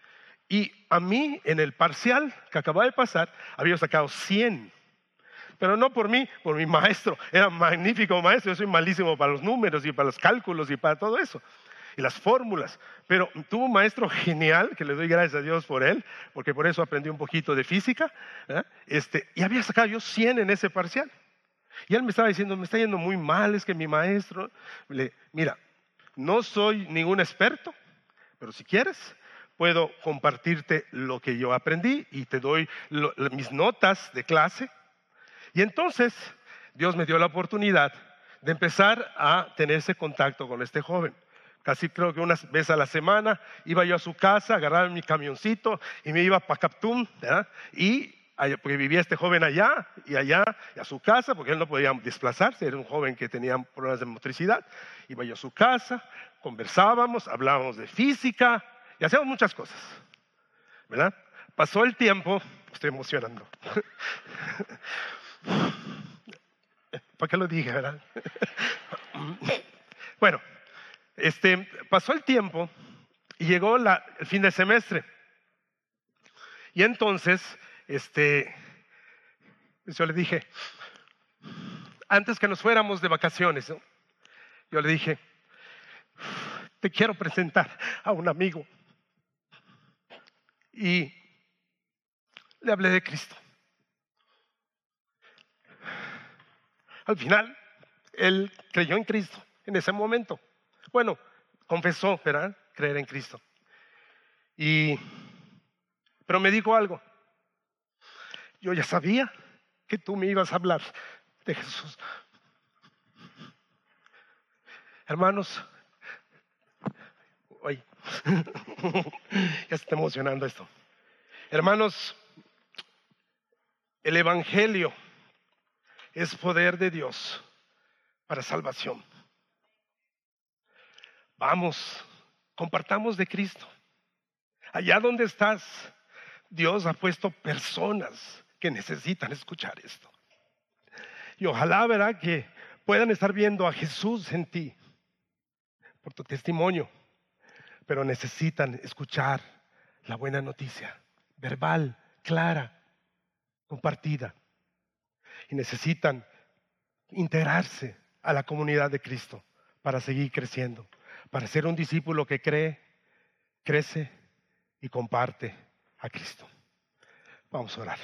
Y a mí, en el parcial que acababa de pasar, había sacado cien. Pero no por mí, por mi maestro. Era un magnífico maestro. Yo soy malísimo para los números y para los cálculos y para todo eso. Y las fórmulas, pero tuvo un maestro genial, que le doy gracias a Dios por él, porque por eso aprendí un poquito de física, ¿eh? este, y había sacado yo cien en ese parcial. Y él me estaba diciendo, me está yendo muy mal, es que mi maestro, le, mira, no soy ningún experto, pero si quieres, puedo compartirte lo que yo aprendí y te doy lo, mis notas de clase. Y entonces, Dios me dio la oportunidad de empezar a tener ese contacto con este joven. Casi creo que una vez a la semana iba yo a su casa, agarraba mi camioncito y me iba para Captum, ¿verdad? Y allá, porque vivía este joven allá y allá, y a su casa, porque él no podía desplazarse, era un joven que tenía problemas de motricidad. Iba yo a su casa, conversábamos, hablábamos de física y hacíamos muchas cosas, ¿verdad? Pasó el tiempo, estoy emocionando. ¿Para qué lo dije, verdad? Bueno. Este, pasó el tiempo y llegó la, el fin de semestre. Y entonces, este, yo le dije, antes que nos fuéramos de vacaciones, ¿no? Yo le dije, te quiero presentar a un amigo. Y le hablé de Cristo. Al final, él creyó en Cristo en ese momento. Bueno, confesó, ¿verdad? Creer en Cristo. Y, pero me dijo algo. Yo ya sabía que tú me ibas a hablar de Jesús. Hermanos, hoy ya se está emocionando esto. Hermanos, el Evangelio es poder de Dios para salvación. Vamos, compartamos de Cristo. Allá donde estás, Dios ha puesto personas que necesitan escuchar esto. Y ojalá, verá, que puedan estar viendo a Jesús en ti por tu testimonio, pero necesitan escuchar la buena noticia, verbal, clara, compartida. Y necesitan integrarse a la comunidad de Cristo para seguir creciendo, para ser un discípulo que cree, crece y comparte a Cristo. Vamos a orar.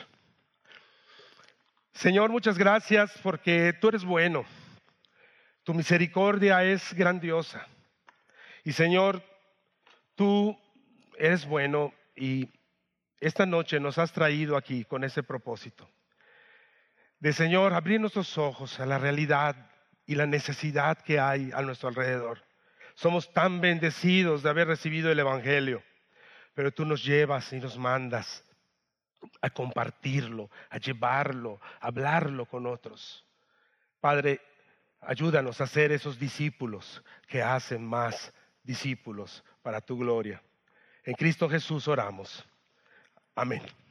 Señor, muchas gracias porque tú eres bueno. Tu misericordia es grandiosa. Y Señor, tú eres bueno y esta noche nos has traído aquí con ese propósito. De Señor, abrir nuestros ojos a la realidad y la necesidad que hay a nuestro alrededor. Somos tan bendecidos de haber recibido el Evangelio, pero tú nos llevas y nos mandas a compartirlo, a llevarlo, a hablarlo con otros. Padre, ayúdanos a ser esos discípulos que hacen más discípulos para tu gloria. En Cristo Jesús oramos. Amén.